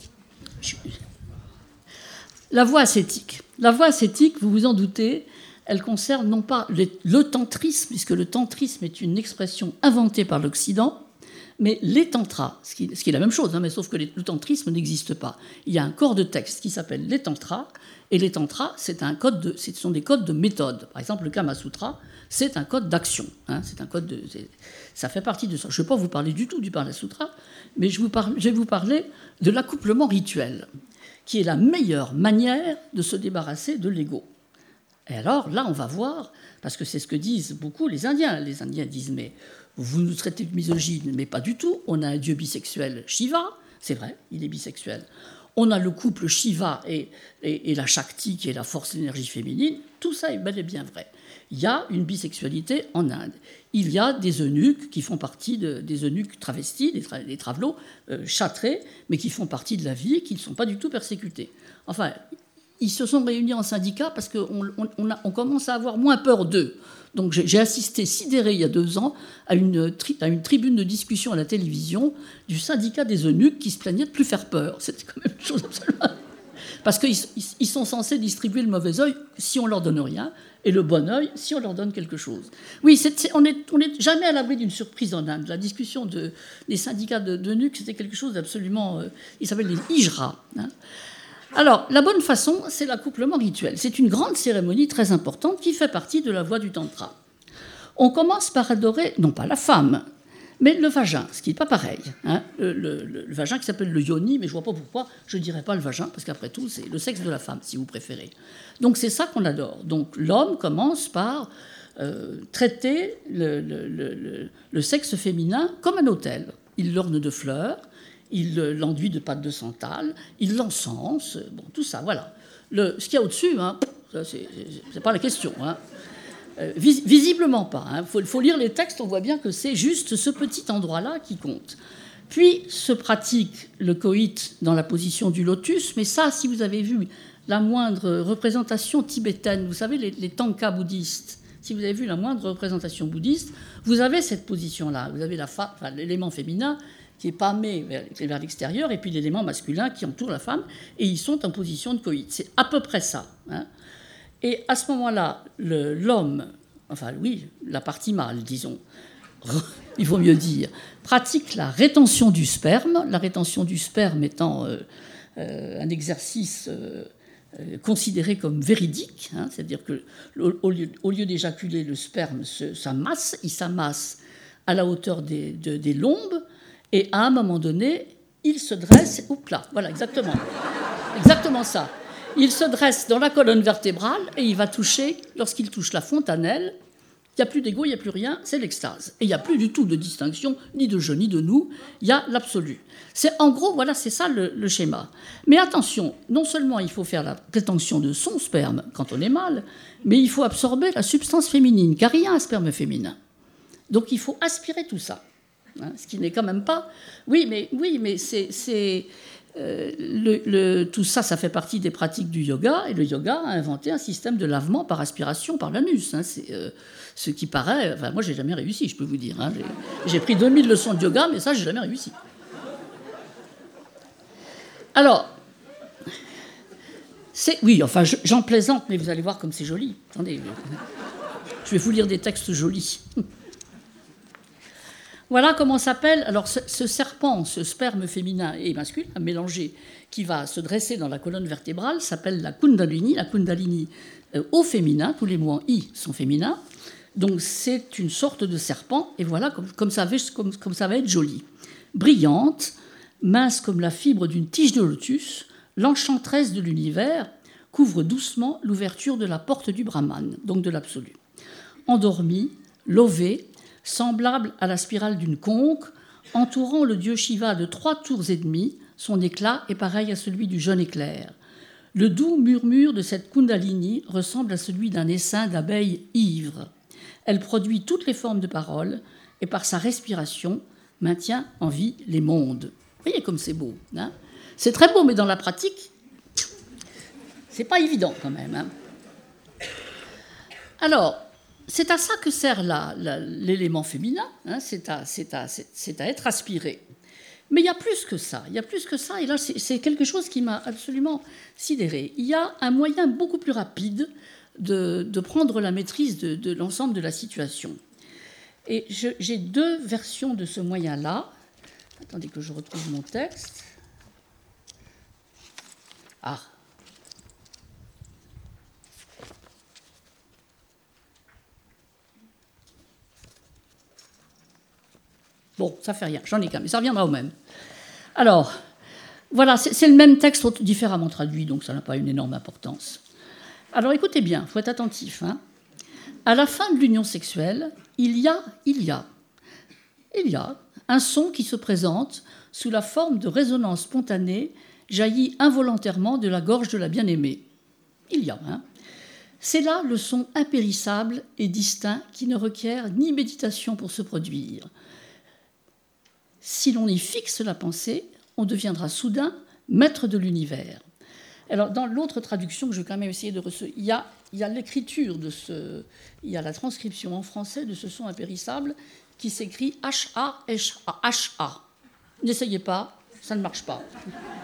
B: La voie ascétique. La voie ascétique, vous vous en doutez, elle concerne non pas le tantrisme, puisque le tantrisme est une expression inventée par l'Occident, mais les tantras, ce qui est la même chose, hein, mais sauf que le tantrisme n'existe pas. Il y a un corps de texte qui s'appelle les tantras, et les tantras, ce sont des codes de méthode. Par exemple, le Kama Sutra, c'est un code d'action. Hein, ça fait partie de ça. Je ne vais pas vous parler du tout du Kama Sutra, mais je vais vous parler de l'accouplement rituel, qui est la meilleure manière de se débarrasser de l'ego. Et alors, là, on va voir, parce que c'est ce que disent beaucoup les Indiens. Les Indiens disent, mais vous nous traitez de misogyne, mais pas du tout. On a un dieu bisexuel, Shiva, c'est vrai, il est bisexuel. On a le couple Shiva et la Shakti, qui est la force d'énergie féminine. Tout ça est bel et bien vrai. Il y a une bisexualité en Inde. Il y a des eunuques qui font partie des eunuques travestis, des travelots châtrés, mais qui font partie de la vie et qui ne sont pas du tout persécutés. Enfin, ils se sont réunis en syndicat parce qu'on commence à avoir moins peur d'eux. Donc j'ai assisté, sidéré, il y a 2 ans, à une tribune de discussion à la télévision du syndicat des eunuques qui se plaignait de ne plus faire peur. C'était quand même une chose absolument... Parce qu'ils sont censés distribuer le mauvais œil si on leur donne rien, et le bon œil si on leur donne quelque chose. Oui, on n'est jamais à l'abri d'une surprise en Inde. La discussion des syndicats d'eunuques, c'était quelque chose d'absolument... ils s'appellent les hijras. Hein. Alors, la bonne façon, c'est l'accouplement rituel. C'est une grande cérémonie très importante qui fait partie de la voie du tantra. On commence par adorer, non pas la femme, mais le vagin, ce qui n'est pas pareil. Hein. Le vagin qui s'appelle le yoni, mais je ne vois pas pourquoi je ne dirais pas le vagin, parce qu'après tout, c'est le sexe de la femme, si vous préférez. Donc c'est ça qu'on adore. Donc l'homme commence par traiter le sexe féminin comme un autel. Il l'orne de fleurs, il l'enduit de pâte de santal, il l'encense, bon, tout ça, voilà. Ce qu'il y a au-dessus, hein, c'est pas la question. Hein. Visiblement pas. Hein. Faut lire les textes, on voit bien que c'est juste ce petit endroit-là qui compte. Puis se pratique le coït dans la position du lotus, mais ça, si vous avez vu la moindre représentation tibétaine, vous savez, les tankas bouddhistes, si vous avez vu la moindre représentation bouddhiste, vous avez cette position-là. Vous avez l'élément féminin qui est palmé vers l'extérieur, et puis l'élément masculin qui entoure la femme, et ils sont en position de coït. C'est à peu près ça. Hein. Et à ce moment-là, l'homme, enfin oui, la partie mâle, disons, il vaut mieux dire, pratique la rétention du sperme étant un exercice considéré comme véridique, hein, c'est-à-dire que au lieu d'éjaculer, le sperme il s'amasse à la hauteur des lombes, et à un moment donné, il se dresse... Oups là, voilà, exactement ça. Il se dresse dans la colonne vertébrale et il va toucher, lorsqu'il touche la fontanelle, il n'y a plus d'ego, il n'y a plus rien, c'est l'extase. Et il n'y a plus du tout de distinction, ni de je, ni de nous, il y a l'absolu. En gros, voilà, c'est ça le schéma. Mais attention, non seulement il faut faire la rétention de son sperme quand on est mâle, mais il faut absorber la substance féminine, car il y a un sperme féminin. Donc il faut aspirer tout ça. Hein, ce qui n'est quand même pas... Oui, mais tout ça, ça fait partie des pratiques du yoga, et le yoga a inventé un système de lavement par aspiration par l'anus. C'est ce qui paraît... Enfin, moi, j'ai jamais réussi, je peux vous dire. J'ai pris 2000 leçons de yoga, mais ça, j'ai jamais réussi. Alors, oui, enfin, j'en plaisante, mais vous allez voir comme c'est joli. Attendez, je vais vous lire des textes jolis. Voilà comment s'appelle. Alors, ce serpent, ce sperme féminin et masculin mélangé qui va se dresser dans la colonne vertébrale s'appelle la Kundalini. La Kundalini au féminin, tous les mots en I sont féminins. Donc, c'est une sorte de serpent. Et voilà comme ça va être joli. Brillante, mince comme la fibre d'une tige de lotus, l'enchanteresse de l'univers couvre doucement l'ouverture de la porte du Brahman, donc de l'absolu. Endormie, lovée, semblable à la spirale d'une conque, entourant le dieu Shiva de 3 tours et demi, son éclat est pareil à celui du jeune éclair. Le doux murmure de cette Kundalini ressemble à celui d'un essaim d'abeilles ivres. Elle produit toutes les formes de paroles et par sa respiration maintient en vie les mondes. Vous voyez comme c'est beau, hein ? C'est très beau, mais dans la pratique, c'est pas évident quand même. Hein. Alors, c'est à ça que sert l'élément féminin, hein, c'est à être aspiré. Mais il y a plus que ça, et là c'est quelque chose qui m'a absolument sidérée. Il y a un moyen beaucoup plus rapide de prendre la maîtrise de l'ensemble de la situation. Et j'ai 2 versions de ce moyen-là. Attendez que je retrouve mon texte. Ah. Bon, ça fait rien, j'en ai qu'un, mais ça reviendra au même. Alors, voilà, c'est le même texte différemment traduit, donc ça n'a pas une énorme importance. Alors écoutez bien, il faut être attentif. Hein. À la fin de l'union sexuelle, il y a un son qui se présente sous la forme de résonance spontanée jaillit involontairement de la gorge de la bien-aimée. Hein. C'est là le son impérissable et distinct qui ne requiert ni méditation pour se produire. Si l'on y fixe la pensée, on deviendra soudain maître de l'univers. Alors, dans l'autre traduction que je vais quand même essayer de recevoir, il y a l'écriture il y a la transcription en français de ce son impérissable qui s'écrit H-A-H-A. N'essayez pas, ça ne marche pas.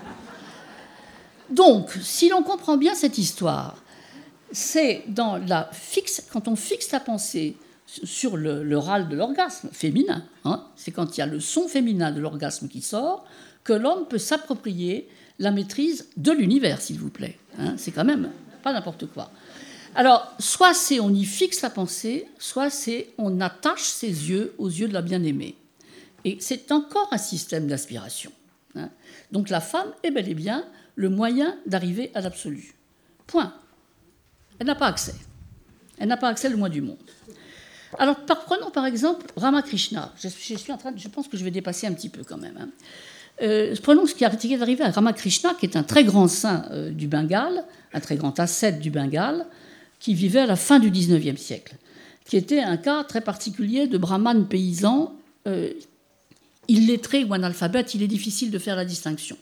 B: Donc, si l'on comprend bien cette histoire, c'est quand on fixe la pensée sur le râle de l'orgasme féminin, hein, c'est quand il y a le son féminin de l'orgasme qui sort, que l'homme peut s'approprier la maîtrise de l'univers, s'il vous plaît. Hein, c'est quand même pas n'importe quoi. Alors, soit c'est on y fixe la pensée, soit c'est on attache ses yeux aux yeux de la bien-aimée. Et c'est encore un système d'aspiration. Hein. Donc la femme est bel et bien le moyen d'arriver à l'absolu. Point. Elle n'a pas accès. Elle n'a pas accès le moins du monde. Alors, prenons par exemple Ramakrishna. Je pense que je vais dépasser un petit peu quand même. Hein. Prenons ce qui est arrivé à Ramakrishna, qui est un très grand saint du Bengale, un très grand ascète du Bengale, qui vivait à la fin du XIXe siècle, qui était un cas très particulier de brahmane paysan. Illettré ou analphabète, il est difficile de faire la distinction.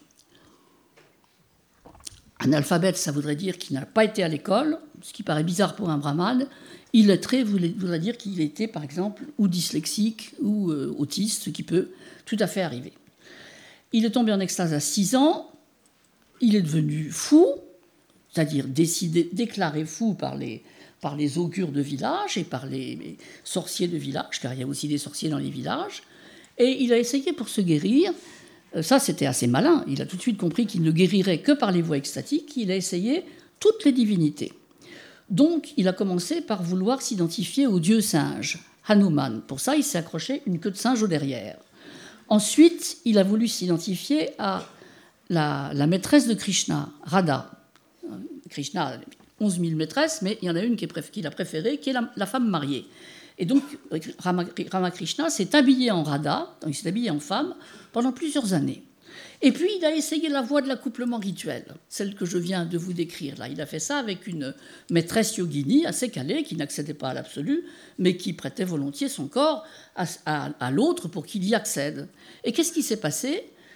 B: Analphabète, ça voudrait dire qu'il n'a pas été à l'école, ce qui paraît bizarre pour un brahmane. Illettré voudrait dire qu'il était, par exemple, ou dyslexique ou autiste, ce qui peut tout à fait arriver. Il est tombé en extase à 6 ans, il est devenu fou, c'est-à-dire déclaré fou par les augures de village et par les sorciers de village, car il y a aussi des sorciers dans les villages, et il a essayé pour se guérir. Ça, c'était assez malin. Il a tout de suite compris qu'il ne guérirait que par les voies extatiques. Il a essayé toutes les divinités. Donc, il a commencé par vouloir s'identifier au dieu singe, Hanuman. Pour ça, il s'est accroché une queue de singe au derrière. Ensuite, il a voulu s'identifier à la maîtresse de Krishna, Radha. Krishna a 11 000 maîtresses, mais il y en a une qu'il a préférée, qui est la femme mariée. Et donc, Ramakrishna s'est habillé en Radha, il s'est habillé en femme, pendant plusieurs années. Et puis, il a essayé la voie de l'accouplement rituel, celle que je viens de vous décrire là. Il a fait ça avec une maîtresse yogini assez calée, qui n'accédait pas à l'absolu, mais qui prêtait volontiers son corps à l'autre pour qu'il y accède. Et qu'est-ce qui s'est passé ?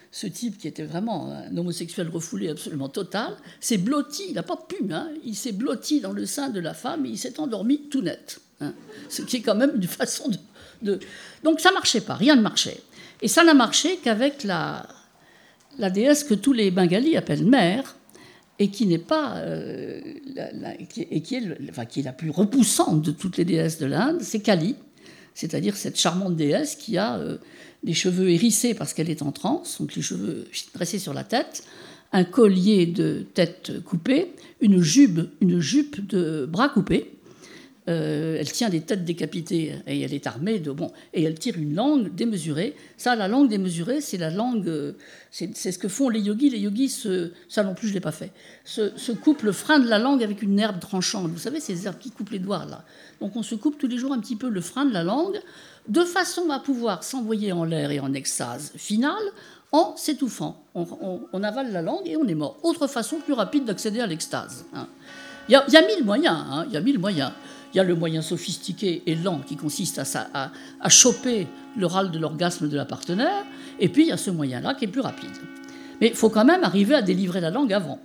B: ce type qui était vraiment un homosexuel refoulé absolument total, s'est blotti, il n'a pas pu, il s'est blotti dans le sein de la femme et il s'est endormi tout net. Ce qui est quand même une façon de... Donc ça ne marchait pas, rien ne marchait. Et ça n'a marché qu'avec la déesse que tous les Bengalis appellent mère, et qui n'est pas... qui est la plus repoussante de toutes les déesses de l'Inde, c'est Kali, c'est-à-dire cette charmante déesse qui a les cheveux hérissés parce qu'elle est en transe, donc les cheveux dressés sur la tête, un collier de tête coupée, une jupe de bras coupés. Elle tient des têtes décapitées et elle est armée et elle tire une langue démesurée. Ça, la langue démesurée, c'est la langue... c'est ce que font les yogis. Les yogis, ça non plus, je ne l'ai pas fait, se coupent le frein de la langue avec une herbe tranchante. Vous savez, ces herbes qui coupent les doigts, là. Donc on se coupe tous les jours un petit peu le frein de la langue, de façon à pouvoir s'envoyer en l'air et en extase finale en s'étouffant. On avale la langue et on est mort. Autre façon plus rapide d'accéder à l'extase. Il y a 1000 moyens. Il y a 1000 moyens. Il y a le moyen sophistiqué et lent qui consiste à choper le râle de l'orgasme de la partenaire, et puis il y a ce moyen-là qui est plus rapide. Mais il faut quand même arriver à délivrer la langue avant.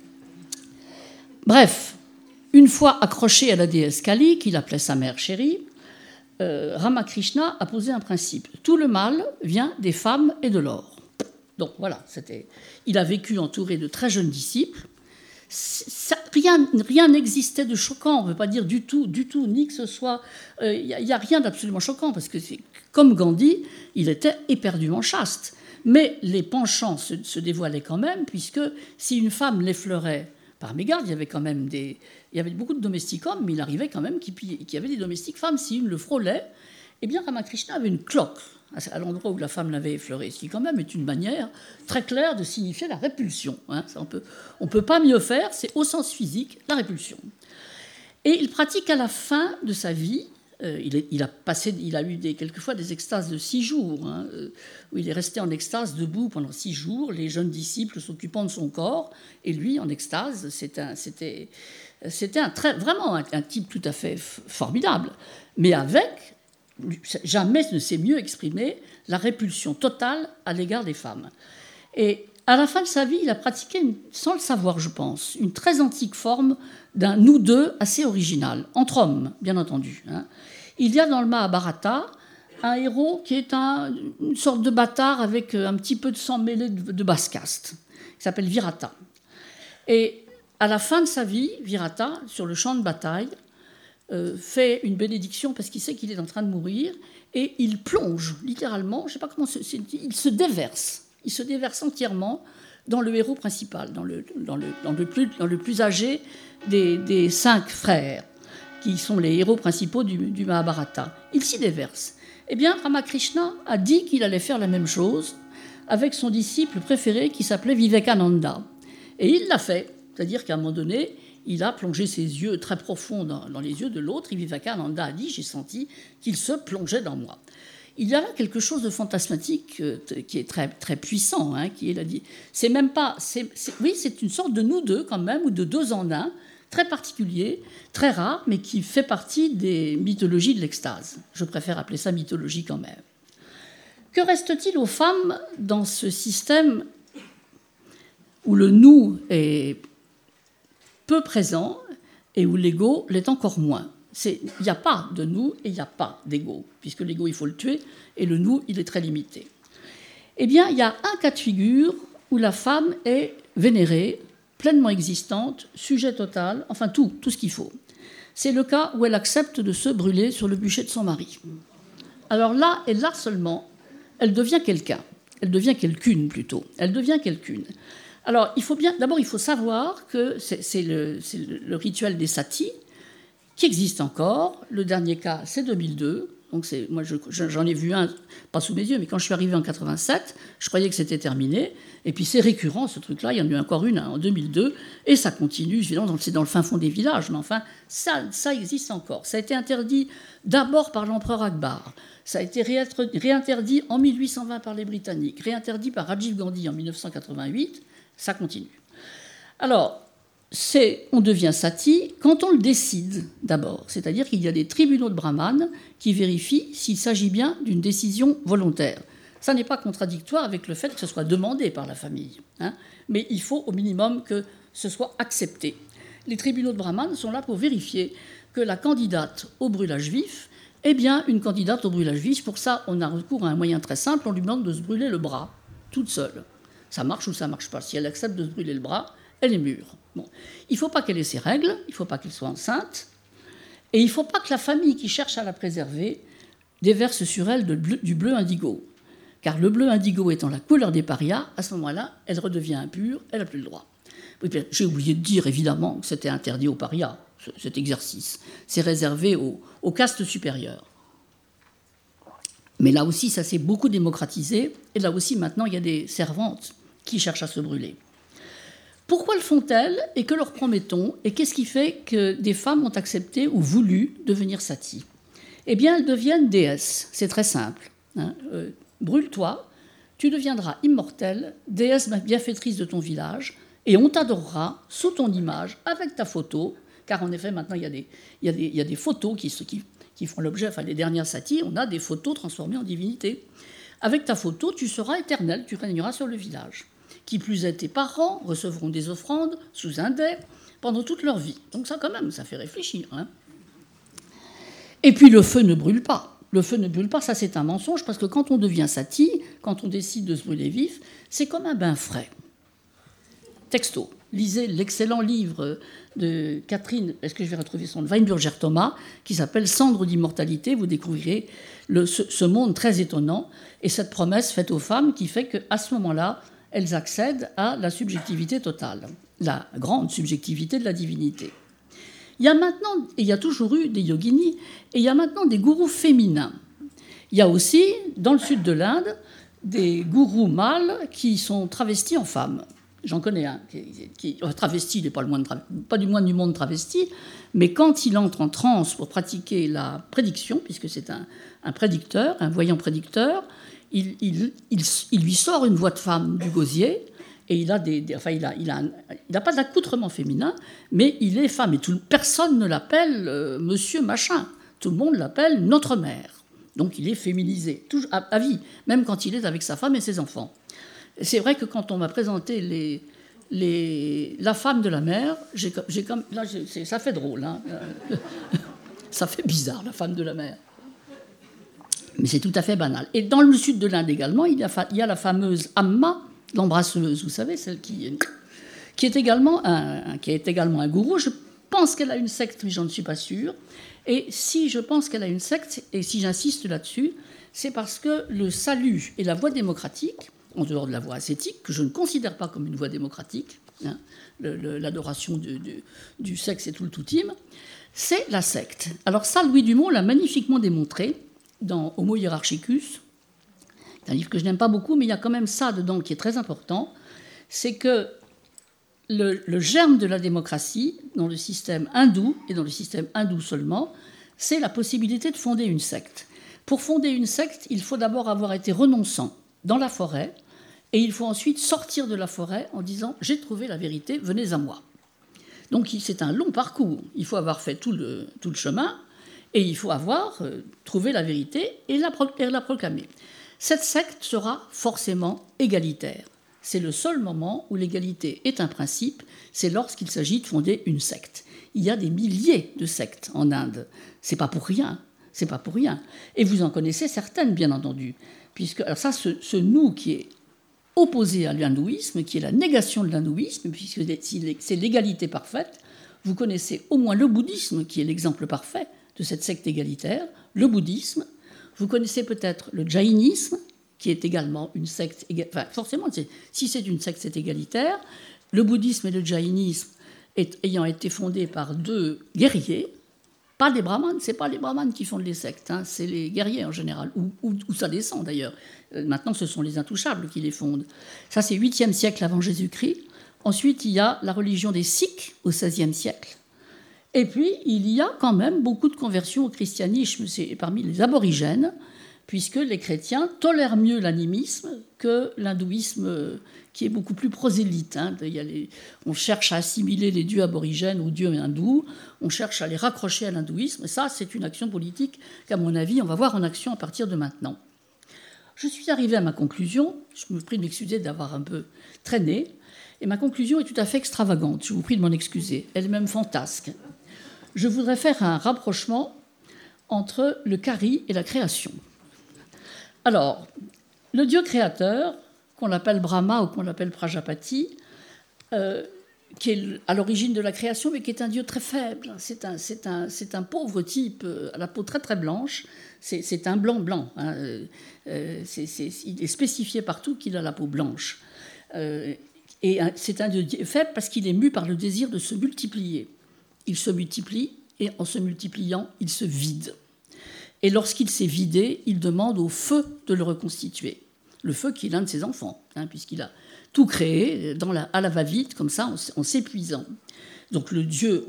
B: Bref, une fois accroché à la déesse Kali, qu'il appelait sa mère chérie, Ramakrishna a posé un principe. Tout le mal vient des femmes et de l'or. Donc voilà, il a vécu entouré de très jeunes disciples. Rien n'existait de choquant, on ne peut pas dire du tout, ni que ce soit... Il n'y a rien d'absolument choquant, parce que comme Gandhi, il était éperdument chaste. Mais les penchants se dévoilaient quand même, puisque si une femme l'effleurait par mégarde, il y avait beaucoup de domestiques hommes, mais il arrivait quand même qu'il y avait des domestiques femmes. Si une le frôlait, eh bien Ramakrishna avait une cloque à l'endroit où la femme l'avait effleuré, ce qui quand même est une manière très claire de signifier la répulsion. On ne peut pas mieux faire, c'est au sens physique la répulsion. Et il pratique à la fin de sa vie, il a eu quelquefois des extases de 6 jours, où il est resté en extase debout pendant 6 jours, les jeunes disciples s'occupant de son corps, et lui en extase. C'était vraiment un type tout à fait formidable, mais avec... Jamais ne s'est mieux exprimé la répulsion totale à l'égard des femmes. Et à la fin de sa vie, il a pratiqué, sans le savoir, je pense, une très antique forme d'un nous deux assez original, entre hommes, bien entendu. Il y a dans le Mahabharata un héros qui est une sorte de bâtard avec un petit peu de sang mêlé de basse caste. Il s'appelle Virata. Et à la fin de sa vie, Virata, sur le champ de bataille, fait une bénédiction parce qu'il sait qu'il est en train de mourir, et il plonge littéralement, je ne sais pas comment, il se déverse entièrement dans le héros principal, dans le plus âgé des 5 frères, qui sont les héros principaux du Mahabharata. Il s'y déverse. Eh bien, Ramakrishna a dit qu'il allait faire la même chose avec son disciple préféré qui s'appelait Vivekananda. Et il l'a fait, c'est-à-dire qu'à un moment donné, il a plongé ses yeux très profonds dans les yeux de l'autre, et Vivekananda a dit « j'ai senti qu'il se plongeait dans moi ». Il y a là quelque chose de fantasmatique qui est très, très puissant, qui est là dit. C'est même pas... oui, c'est une sorte de nous deux quand même, ou de 2 en 1, très particulier, très rare, mais qui fait partie des mythologies de l'extase. Je préfère appeler ça mythologie quand même. Que reste-t-il aux femmes dans ce système où le nous est peu présent et où l'ego l'est encore moins? Il n'y a pas de nous et il n'y a pas d'ego, puisque l'ego, il faut le tuer, et le nous, il est très limité. Eh bien, il y a un cas de figure où la femme est vénérée, pleinement existante, sujet total, enfin tout ce qu'il faut. C'est le cas où elle accepte de se brûler sur le bûcher de son mari. Alors là, et là seulement, elle devient quelqu'un. Elle devient quelqu'une, plutôt. Elle devient quelqu'une. Alors, d'abord, il faut savoir que c'est le rituel des satis, qui existe encore. Le dernier cas, c'est 2002. Donc moi, j'en ai vu un, pas sous mes yeux, mais quand je suis arrivé en 87, je croyais que c'était terminé. Et puis c'est récurrent, ce truc-là. Il y en a eu encore une en 2002. Et ça continue, évidemment, c'est dans le fin fond des villages. Mais enfin, ça existe encore. Ça a été interdit d'abord par l'empereur Akbar. Ça a été réinterdit en 1820 par les Britanniques. Réinterdit par Rajiv Gandhi en 1988. Ça continue. Alors, on devient sati quand on le décide d'abord. C'est-à-dire qu'il y a des tribunaux de brahmanes qui vérifient s'il s'agit bien d'une décision volontaire. Ça n'est pas contradictoire avec le fait que ce soit demandé par la famille, hein, mais il faut au minimum que ce soit accepté. Les tribunaux de Brahman sont là pour vérifier que la candidate au brûlage vif est bien une candidate au brûlage vif. Pour ça, on a recours à un moyen très simple, on lui demande de se brûler le bras, toute seule. Ça marche ou ça ne marche pas. Si elle accepte de se brûler le bras, elle est mûre. Bon. Il ne faut pas qu'elle ait ses règles, il ne faut pas qu'elle soit enceinte, et il ne faut pas que la famille qui cherche à la préserver déverse sur elle du bleu indigo. Car le bleu indigo étant la couleur des parias, à ce moment-là, elle redevient impure, elle n'a plus le droit. J'ai oublié de dire, évidemment, que c'était interdit aux parias, cet exercice. C'est réservé aux castes supérieures. Mais là aussi, ça s'est beaucoup démocratisé, et là aussi, maintenant, il y a des servantes qui cherchent à se brûler. Pourquoi le font-elles et que leur promet-on? Et qu'est-ce qui fait que des femmes ont accepté ou voulu devenir saties? Eh bien, elles deviennent déesses. C'est très simple. Hein. Brûle-toi, tu deviendras immortelle, déesse bienfaitrice de ton village, et on t'adorera sous ton image, avec ta photo, car en effet, maintenant, il y a des photos qui font l'objet, enfin, les dernières saties, on a des photos transformées en divinités. Avec ta photo, tu seras éternelle, tu régneras sur le village. Qui plus est, tes parents recevront des offrandes sous un dais pendant toute leur vie. Donc ça, quand même, ça fait réfléchir. Hein. Et puis, le feu ne brûle pas. Le feu ne brûle pas, ça c'est un mensonge, parce que quand on devient satie, quand on décide de se brûler vif, c'est comme un bain frais. Texto. Lisez l'excellent livre de Catherine, est-ce que je vais retrouver son nom, Weinburger-Thomas, qui s'appelle « Cendre d'immortalité ». Vous découvrirez ce monde très étonnant et cette promesse faite aux femmes qui fait qu'à ce moment-là, elles accèdent à la subjectivité totale, la grande subjectivité de la divinité. Il y a maintenant, et il y a toujours eu des yoginis, et il y a maintenant des gourous féminins. Il y a aussi, dans le sud de l'Inde, des gourous mâles qui sont travestis en femmes. J'en connais un qui travesti, il n'est pas du moins du monde travesti, mais quand il entre en transe pour pratiquer la prédiction, puisque c'est un prédicteur, un voyant prédicteur, il lui sort une voix de femme du gosier, et il n'a pas d'accoutrement féminin, mais il est femme, et personne ne l'appelle monsieur machin, tout le monde l'appelle notre mère. Donc il est féminisé, à vie, même quand il est avec sa femme et ses enfants. C'est vrai que quand on m'a présenté la femme de la mère, ça fait drôle, hein. Ça fait bizarre, la femme de la mère. Mais c'est tout à fait banal. Et dans le sud de l'Inde également, il y a la fameuse Amma, l'embrasseuse, vous savez, celle qui est également un gourou. Je pense qu'elle a une secte, mais j'en suis pas sûre. Et si je pense qu'elle a une secte, et si j'insiste là-dessus, c'est parce que le salut et la voie démocratique, en dehors de la voie ascétique, que je ne considère pas comme une voie démocratique, hein, l'adoration du sexe et tout le toutisme, c'est la secte. Alors ça, Louis Dumont l'a magnifiquement démontré dans Homo Hierarchicus. C'est un livre que je n'aime pas beaucoup, mais il y a quand même ça dedans qui est très important. C'est que le germe de la démocratie, dans le système hindou, et dans le système hindou seulement, c'est la possibilité de fonder une secte. Pour fonder une secte, il faut d'abord avoir été renonçant dans la forêt, et il faut ensuite sortir de la forêt en disant « j'ai trouvé la vérité, venez à moi ». Donc c'est un long parcours. Il faut avoir fait tout le chemin, et il faut avoir trouvé la vérité et la proclamer. Cette secte sera forcément égalitaire. C'est le seul moment où l'égalité est un principe, c'est lorsqu'il s'agit de fonder une secte. Il y a des milliers de sectes en Inde. C'est pas pour rien. C'est pas pour rien. Et vous en connaissez certaines, bien entendu. Puisque, alors ça, ce nous qui est opposé à l'hindouisme, qui est la négation de l'hindouisme, puisque c'est l'égalité parfaite, vous connaissez au moins le bouddhisme, qui est l'exemple parfait de cette secte égalitaire, le bouddhisme. Vous connaissez peut-être le jaïnisme, qui est également une secte... Enfin, forcément, si c'est une secte, c'est égalitaire. Le bouddhisme et le jaïnisme ayant été fondés par deux guerriers, pas des brahmanes, c'est pas les brahmanes qui fondent les sectes, hein, c'est les guerriers en général, où ça descend d'ailleurs. Maintenant, ce sont les intouchables qui les fondent. Ça, c'est 8e siècle avant Jésus-Christ. Ensuite, il y a la religion des Sikhs au 16e siècle. Et puis, il y a quand même beaucoup de conversions au christianisme, c'est parmi les aborigènes, puisque les chrétiens tolèrent mieux l'animisme que l'hindouisme, qui est beaucoup plus prosélyte. Hein. On cherche à assimiler les dieux aborigènes aux dieux hindous, on cherche à les raccrocher à l'hindouisme, et ça, c'est une action politique qu'à mon avis, on va voir en action à partir de maintenant. Je suis arrivée à ma conclusion, je me prie de m'excuser d'avoir un peu traîné, et ma conclusion est tout à fait extravagante, je vous prie de m'en excuser, elle est même fantasque. Je voudrais faire un rapprochement entre le Kari et la création. Alors, le dieu créateur, qu'on l'appelle Brahma ou qu'on l'appelle Prajapati, qui est à l'origine de la création, mais qui est un dieu très faible. C'est un pauvre type à la peau très très blanche. C'est un blanc. Hein. Il est spécifié partout qu'il a la peau blanche. Et c'est un dieu faible parce qu'il est mu par le désir de se multiplier. Il se multiplie et en se multipliant, il se vide. Et lorsqu'il s'est vidé, il demande au feu de le reconstituer. Le feu qui est l'un de ses enfants, hein, puisqu'il a tout créé à la va-vite, comme ça, en s'épuisant. Donc le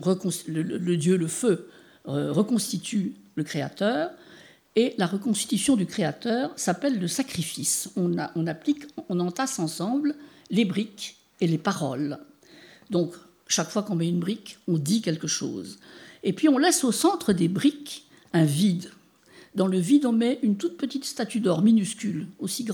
B: feu, reconstitue le créateur, et la reconstitution du créateur s'appelle le sacrifice. On entasse ensemble les briques et les paroles. Donc, chaque fois qu'on met une brique, on dit quelque chose. Et puis on laisse au centre des briques un vide. Dans le vide, on met une toute petite statue d'or minuscule, aussi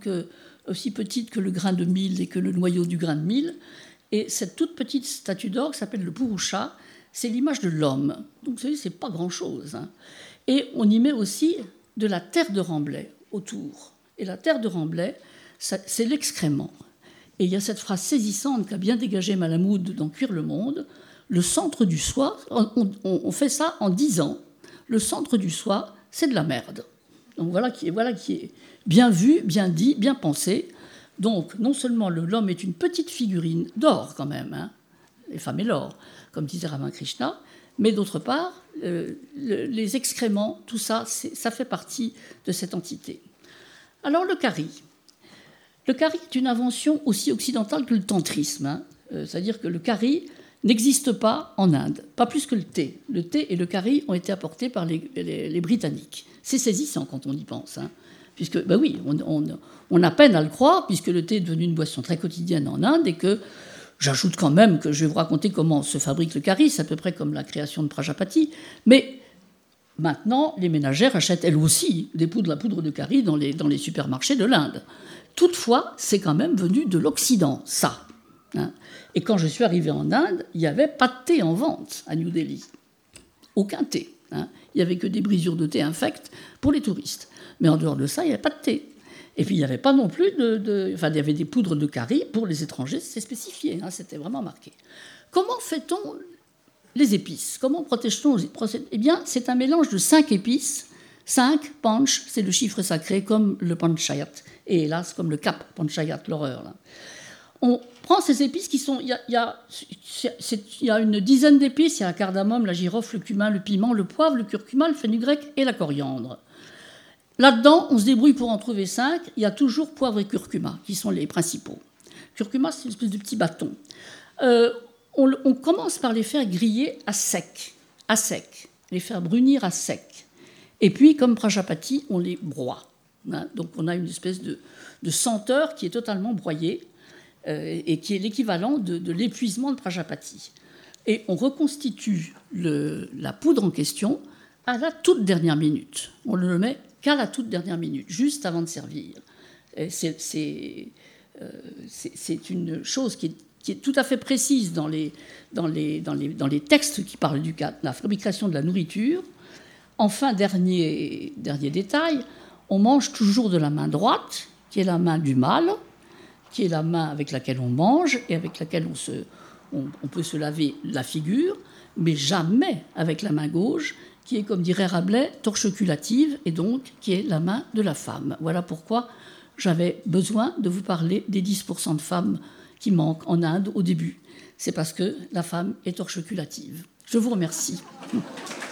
B: petite que le grain de mil et que le noyau du grain de mil. Et cette toute petite statue d'or qui s'appelle le Purusha, c'est l'image de l'homme. Donc vous savez, c'est pas grand-chose. Hein. Et on y met aussi de la terre de remblai autour. Et la terre de remblai, c'est l'excrément. Et il y a cette phrase saisissante qu'a bien dégagée Malamud dans Cuire le monde. Le centre du soi, on fait ça en 10 ans. Le centre du soi, c'est de la merde. Donc voilà qui est bien vu, bien dit, bien pensé. Donc non seulement l'homme est une petite figurine d'or quand même, hein, les femmes et l'or, comme disait Ramakrishna, mais d'autre part, les excréments, tout ça, ça fait partie de cette entité. Alors le Kari. Le Kari est une invention aussi occidentale que le tantrisme. Hein. C'est-à-dire que le Kari n'existe pas en Inde, pas plus que le thé. Le thé et le Kari ont été apportés par les Britanniques. C'est saisissant quand on y pense. Hein. Puisque, ben oui, on a peine à le croire, puisque le thé est devenu une boisson très quotidienne en Inde, et que j'ajoute quand même que je vais vous raconter comment se fabrique le Kari, c'est à peu près comme la création de Prajapati, mais maintenant, les ménagères achètent elles aussi la poudre de Kari dans les supermarchés de l'Inde. Toutefois, c'est quand même venu de l'Occident, ça. Hein. Et quand je suis arrivée en Inde, il n'y avait pas de thé en vente à New Delhi. Aucun thé. Hein. Il n'y avait que des brisures de thé infectes pour les touristes. Mais en dehors de ça, il n'y avait pas de thé. Et puis, il n'y avait pas non plus enfin, il y avait des poudres de Kari pour les étrangers, c'est spécifié, hein, c'était vraiment marqué. Comment fait-on les épices? Comment protège-t-on? Eh bien, c'est un mélange de 5 épices. 5, panch, c'est le chiffre sacré, comme le panchayat. Et hélas, comme le cap panchayat, l'horreur. Là. On prend ces épices qui sont... Il y a une dizaine d'épices. Il y a la cardamome, la girofle, le cumin, le piment, le poivre, le curcuma, le fenugrec et la coriandre. Là-dedans, on se débrouille pour en trouver 5. Il y a toujours poivre et curcuma, qui sont les principaux. Curcuma, c'est une espèce de petit bâton. On commence par les faire griller à sec, les faire brunir à sec. Et puis, comme Prajapati, on les broie. Hein. Donc, on a une espèce de senteur qui est totalement broyée et qui est l'équivalent de l'épuisement de Prajapati. Et on reconstitue la poudre en question à la toute dernière minute. On ne le met qu'à la toute dernière minute, juste avant de servir. C'est une chose qui est tout à fait précise dans les textes qui parlent de la fabrication de la nourriture. Enfin, dernier détail, on mange toujours de la main droite, qui est la main du mâle, qui est la main avec laquelle on mange et avec laquelle on peut se laver la figure, mais jamais avec la main gauche, qui est, comme dirait Rabelais, torcheculative, et donc qui est la main de la femme. Voilà pourquoi j'avais besoin de vous parler des 10% de femmes qui manquent en Inde au début. C'est parce que la femme est torcheculative. Je vous remercie.